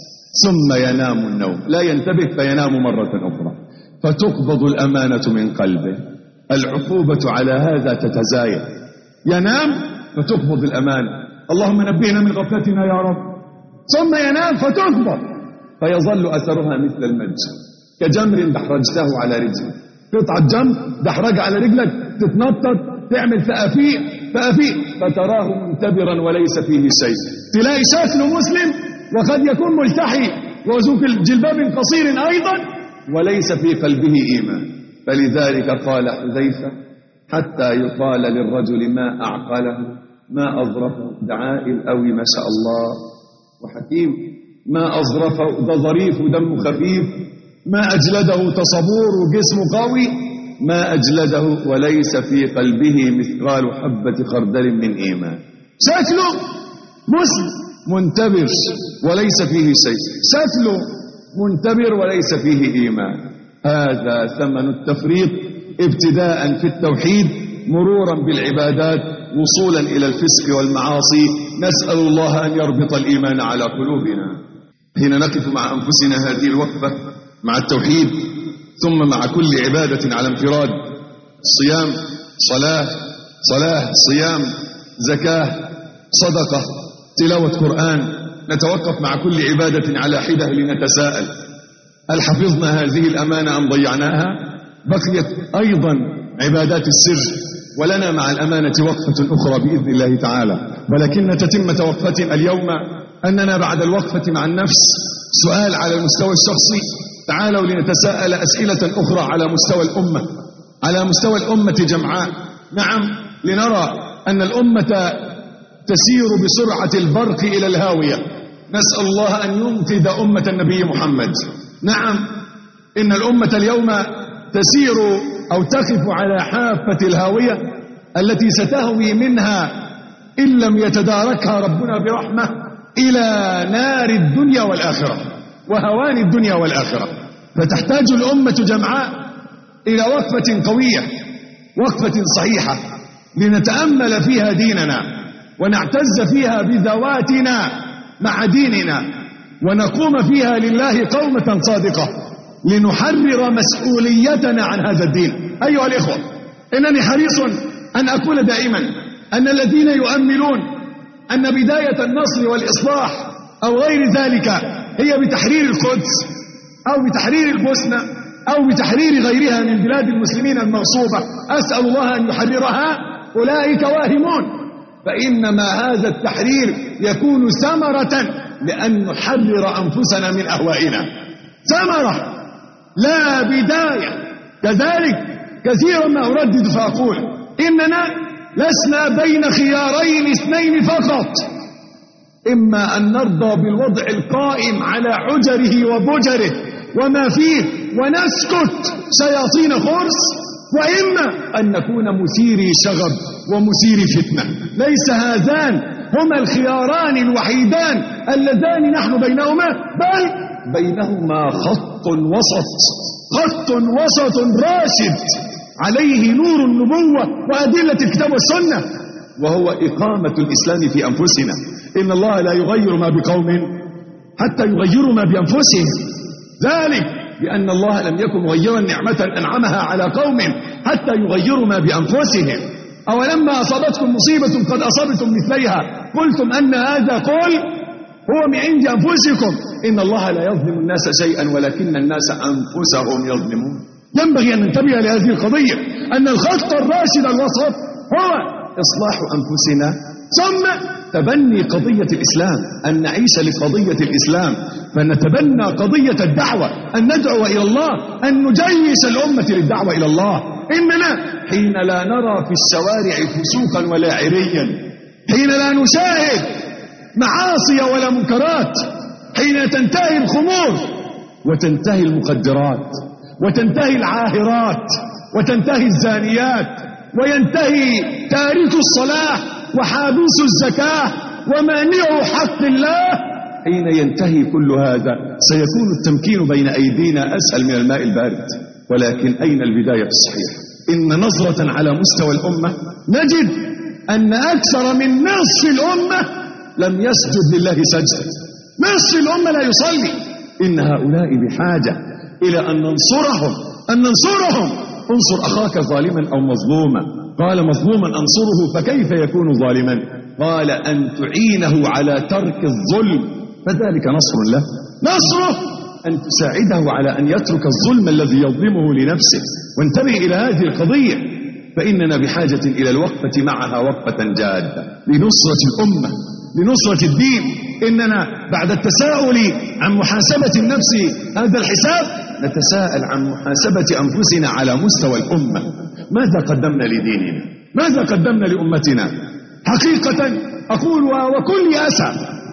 ثم ينام النوم، لا ينتبه فينام مرة أخرى فتقبض الأمانة من قلبه. العقوبة على هذا تتزايد، ينام فتقبض الأمانة، اللهم نبهنا من غفلتنا يا رب، ثم ينام فتقبض فيظل أثرها مثل المج، كجمر دحرجته على رجلك، قطعة جمر دحرج على رجلك تتنطط تعمل فأفيء فأفيء فتراه منتبرا وليس فيه شيء، تلاقي شكله مسلم وقد يكون ملتحي وذو جلباب قصير أيضا وليس في قلبه إيمان. فلذلك قال حذيفة حتى يقال للرجل ما أعقله ما أظرفه، دعائل قوي ما شاء الله وحكيم، ما أظرفه ده ظريف ودمه خفيف، ما أجلده تصبور وجسمه قوي، ما أجلده وليس في قلبه مثقال حبة خردل من إيمان. شكله مسلم منتبر وليس فيه شيء، شكله منتبر وليس فيه إيمان. هذا ثمن التفريط ابتداء في التوحيد مرورا بالعبادات وصولا إلى الفسق والمعاصي. نسأل الله أن يربط الإيمان على قلوبنا. حين نقف مع أنفسنا هذه الوقفة مع التوحيد ثم مع كل عبادة على انفراد، صيام، صلاة، صلاة، صيام، زكاة، صدقة، تلاوة قرآن، نتوقف مع كل عبادة على حدة لنتساءل: هل حفظنا هذه الأمانة أم ضيعناها؟ بقيت أيضا عبادات السر، ولنا مع الأمانة وقفة أخرى بإذن الله تعالى، ولكن تتمة وقفتنا اليوم أننا بعد الوقفة مع النفس سؤال على المستوى الشخصي. تعالوا لنتساءل أسئلة أخرى على مستوى الأمة، على مستوى الأمة جمعاء. نعم، لنرى أن الأمة تسير بسرعة البرق إلى الهاوية. نسأل الله أن ينقذ أمة النبي محمد. نعم، إن الأمة اليوم تسير أو تقف على حافة الهاوية التي ستهوي منها إن لم يتداركها ربنا برحمة إلى نار الدنيا والآخرة وهوان الدنيا والآخرة. فتحتاج الأمة جمعاء إلى وقفة قوية، وقفة صحيحة، لنتأمل فيها ديننا ونعتز فيها بذواتنا مع ديننا، ونقوم فيها لله قومة صادقة لنحرر مسؤوليتنا عن هذا الدين. أيها الإخوة، إنني حريص أن أقول دائما أن الذين يؤملون أن بداية النصر والإصلاح أو غير ذلك هي بتحرير القدس أو بتحرير البوسنة أو بتحرير غيرها من بلاد المسلمين المغصوبة، أسأل الله أن يحررها، أولئك واهمون. فإنما هذا التحرير يكون ثمرة لأن نحرر أنفسنا من أهوائنا، ثمرة لا بداية. كذلك كثيرا ما أردد فأقول إننا لسنا بين خيارين اثنين فقط: إما أن نرضى بالوضع القائم على عجره وبجره وما فيه ونسكت شياطين خرس، وإما أن نكون مثيري شغب ومثيري فتنة. ليس هذان هما الخياران الوحيدان اللذان نحن بينهما، بل بينهما خط وسط، خط وسط راشد عليه نور النبوة وأدلة الكتاب والسنة، وهو إقامة الإسلام في أنفسنا. إن الله لا يغير ما بقوم حتى يغيروا ما بأنفسهم، ذلك بأن الله لم يكن مغيرا نعمة أنعمها على قوم حتى يغيروا ما بأنفسهم. أولما أصابتكم مصيبة قد أصبتم مثليها قلتم أن هذا، قل هو من عند أنفسكم إن الله لا يظلم الناس شيئا ولكن الناس أنفسهم يظلمون. ينبغي أن ننتبه لهذه القضية، أن الخط الراشد الوسط هو إصلاح أنفسنا ثم تبني قضية الإسلام، أن نعيش لقضية الإسلام، فنتبنى قضية الدعوة، أن ندعو إلى الله، أن نجيش الأمة للدعوة إلى الله. إننا حين لا نرى في الشوارع فسوقا ولا عريا، حين لا نشاهد معاصي ولا منكرات، حين تنتهي الخمور وتنتهي المخدرات وتنتهي العاهرات وتنتهي الزانيات وينتهي تارك الصلاة وحابس الزكاة ومانع حق الله، حين ينتهي كل هذا سيكون التمكين بين أيدينا أسهل من الماء البارد. ولكن أين البداية الصحيحة؟ إن نظرة على مستوى الأمة نجد أن أكثر من نصف الأمة لم يسجد لله سجدة، نصف الأمة لا يصلي. إن هؤلاء بحاجة إلى أن ننصرهم، أن ننصرهم. انصر أخاك ظالما أو مظلوما. قال مظلوما أنصره فكيف يكون ظالما؟ قال أن تعينه على ترك الظلم فذلك نصر له. نصره أن تساعده على أن يترك الظلم الذي يظلمه لنفسه. وانتبه إلى هذه القضية، فإننا بحاجة إلى الوقفة معها وقفة جادة لنصرة الأمة، لنصرة الدين. إننا بعد التساؤل عن محاسبة النفس هذا الحساب نتساءل عن محاسبة أنفسنا على مستوى الأمة. ماذا قدمنا لديننا؟ ماذا قدمنا لأمتنا؟ حقيقة أقولها وكل أسى،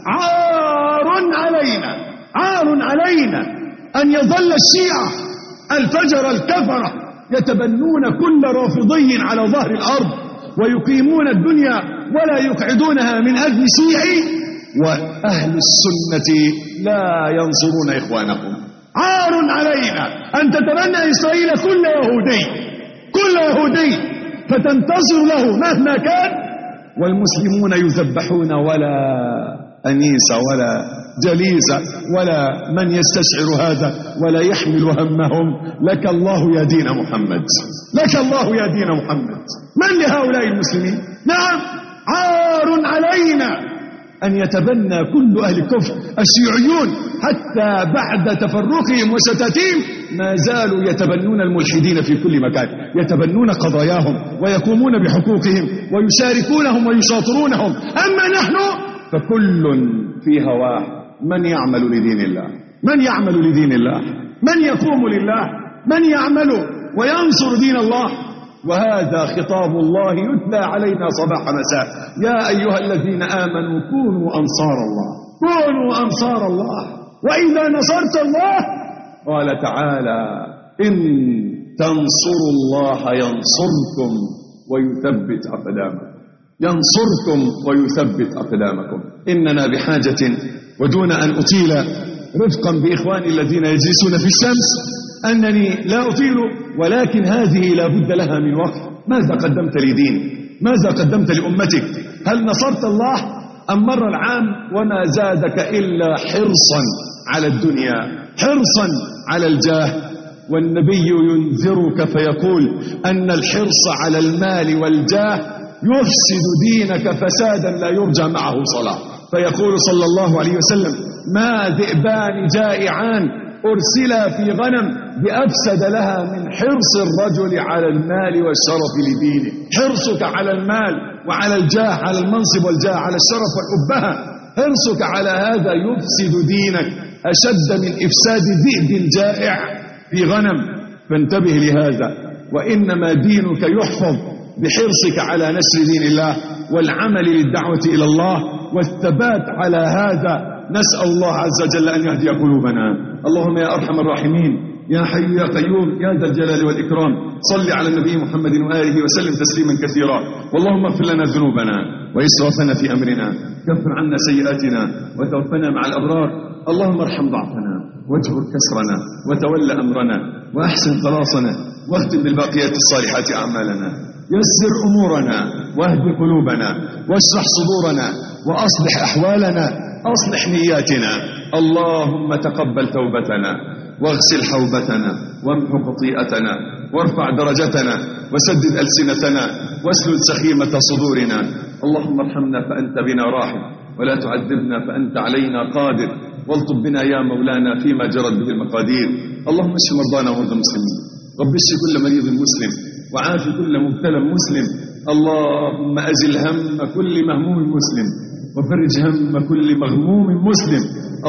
عار علينا، عار علينا أن يظل الشيعة الفجر الكفرة يتبنون كل رافضي على ظهر الأرض ويقيمون الدنيا ولا يقعدونها من أجل شيعي، وأهل السنة لا ينصرون إخوانهم. عار علينا أن تتبنى إسرائيل كل يهودي، كل يهودي فتنتصر له مهما كان، والمسلمون يذبحون ولا أنيس ولا جليس ولا من يستشعر هذا ولا يحمل همهم. لك الله يا دين محمد، لك الله يا دين محمد. من لهؤلاء المسلمين؟ نعم، عار علينا أن يتبنى كل أهل الكفر الشيوعيون حتى بعد تفرقهم وشتاتهم ما زالوا يتبنون الملحدين في كل مكان، يتبنون قضاياهم ويقومون بحقوقهم ويشاركونهم ويشاطرونهم. أما نحن فكل في هواه. من يعمل لدين الله؟ من يعمل لدين الله؟ من يقوم لله؟ من يعمل وينصر دين الله؟ وهذا خطاب الله يتلى علينا صباح مساء. يا أيها الذين آمنوا كونوا أنصار الله، كونوا أنصار الله. وإذا نصرت الله قال تعالى إن تنصروا الله ينصركم ويثبت أقدامكم، ينصركم ويثبت أقدامكم. إننا بحاجة، ودون أن أطيل رفقا بإخواني الذين يجلسون في الشمس، أنني لا أطيل، ولكن هذه لا بد لها من وقت. ماذا قدمت لدينك؟ ماذا قدمت لأمتك؟ هل نصرت الله أم مر العام وما زادك إلا حرصا على الدنيا، حرصا على الجاه؟ والنبي ينذرك فيقول أن الحرص على المال والجاه يفسد دينك فسادا لا يرجى معه صلاة. فيقول صلى الله عليه وسلم ما ذئبان جائعان أرسلا في غنم بأفسد لها من حرص الرجل على المال والشرف لدينه. حرصك على المال وعلى الجاه، على المنصب والجاه، على الشرف والأبهة، حرصك على هذا يفسد دينك أشد من إفساد ذئب جائع في غنم. فانتبه لهذا، وإنما دينك يحفظ بحرصك على نشر دين الله والعمل للدعوة إلى الله والثبات على هذا. نسأل الله عز وجل أن يهدي قلوبنا. اللهم يا أرحم الراحمين، يا حي يا قيوم، يا ذا الجلال والإكرام، صل على النبي محمد وآله وسلم تسليما كثيرا. واللهم اغفر لنا ذنوبنا وإسرافنا في أمرنا، كفر عنا سيئاتنا وتوفنا مع الأبرار. اللهم ارحم ضعفنا واجبر كسرنا وتول أمرنا وأحسن خلاصنا واختم بالباقيات الصالحات أعمالنا. يسر أمورنا واهد قلوبنا واشرح صدورنا وأصلح أحوالنا، أصلح نياتنا. اللهم تقبل توبتنا واغسل حوبتنا وامحو خطيئتنا وارفع درجتنا وسدد ألسنتنا واسلل سخيمة صدورنا. اللهم ارحمنا فأنت بنا راحم، ولا تعذبنا فأنت علينا قادر، والطب بنا يا مولانا فيما جرت به المقادير. اللهم اشف مرضانا ومرضى المسلمين، رب اشف كل مريض مسلم وعاف كل مبتلى مسلم. اللهم أزل هم كل مهموم مسلم وفرج هم كل مغموم مسلم.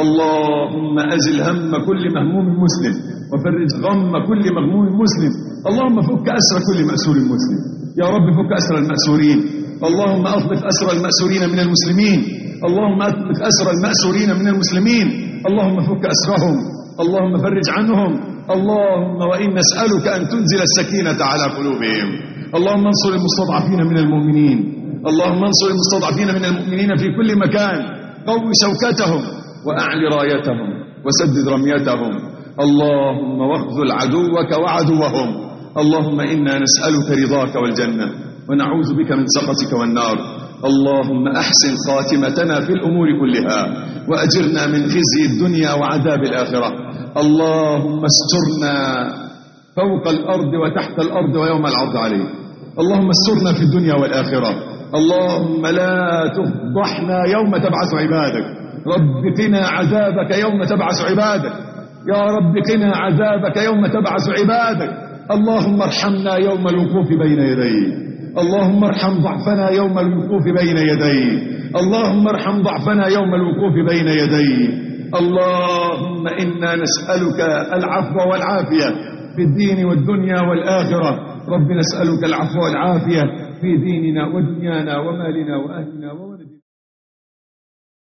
اللهم أزل هم كل مهموم مسلم وفرج غم كل مغموم مسلم. اللهم فك أسر كل مأسور مسلم، يا رب فك أسر المأسورين. اللهم أطلق أسر المأسورين من المسلمين، اللهم أطلق أسر المأسورين من المسلمين. اللهم فك أسرهم، اللهم فرج عنهم، اللهم وإن نسألك أن تنزل السكينة على قلوبهم. اللهم انصر المستضعفين من المؤمنين، اللهم انصر المستضعفين من المؤمنين في كل مكان، قوي شوكتهم وأعل رايتهم وسدد رميتهم. اللهم واخذل عدوك وعدوهم. اللهم إنا نسألك رضاك والجنة ونعوذ بك من سخطك والنار. اللهم أحسن خاتمتنا في الأمور كلها وأجرنا من خزي الدنيا وعذاب الآخرة. اللهم استرنا فوق الأرض وتحت الأرض ويوم العرض عليه. اللهم استرنا في الدنيا والآخرة. اللهم لا تفضحنا يوم تبعث عبادك. رب قنا عذابك يوم تبعث عبادك. يا رب قنا عذابك يوم تبعث عبادك. اللهم ارحمنا يوم الوقوف بين يديك. اللهم ارحم ضعفنا يوم الوقوف بين يديك. اللهم ارحم ضعفنا يوم الوقوف بين يديك. اللهم إنا نسألك العفو والعافية في الدين والدنيا والآخرة. رب نسألك العفو والعافية في ديننا ودنيانا ومالنا وأهلنا وولدنا.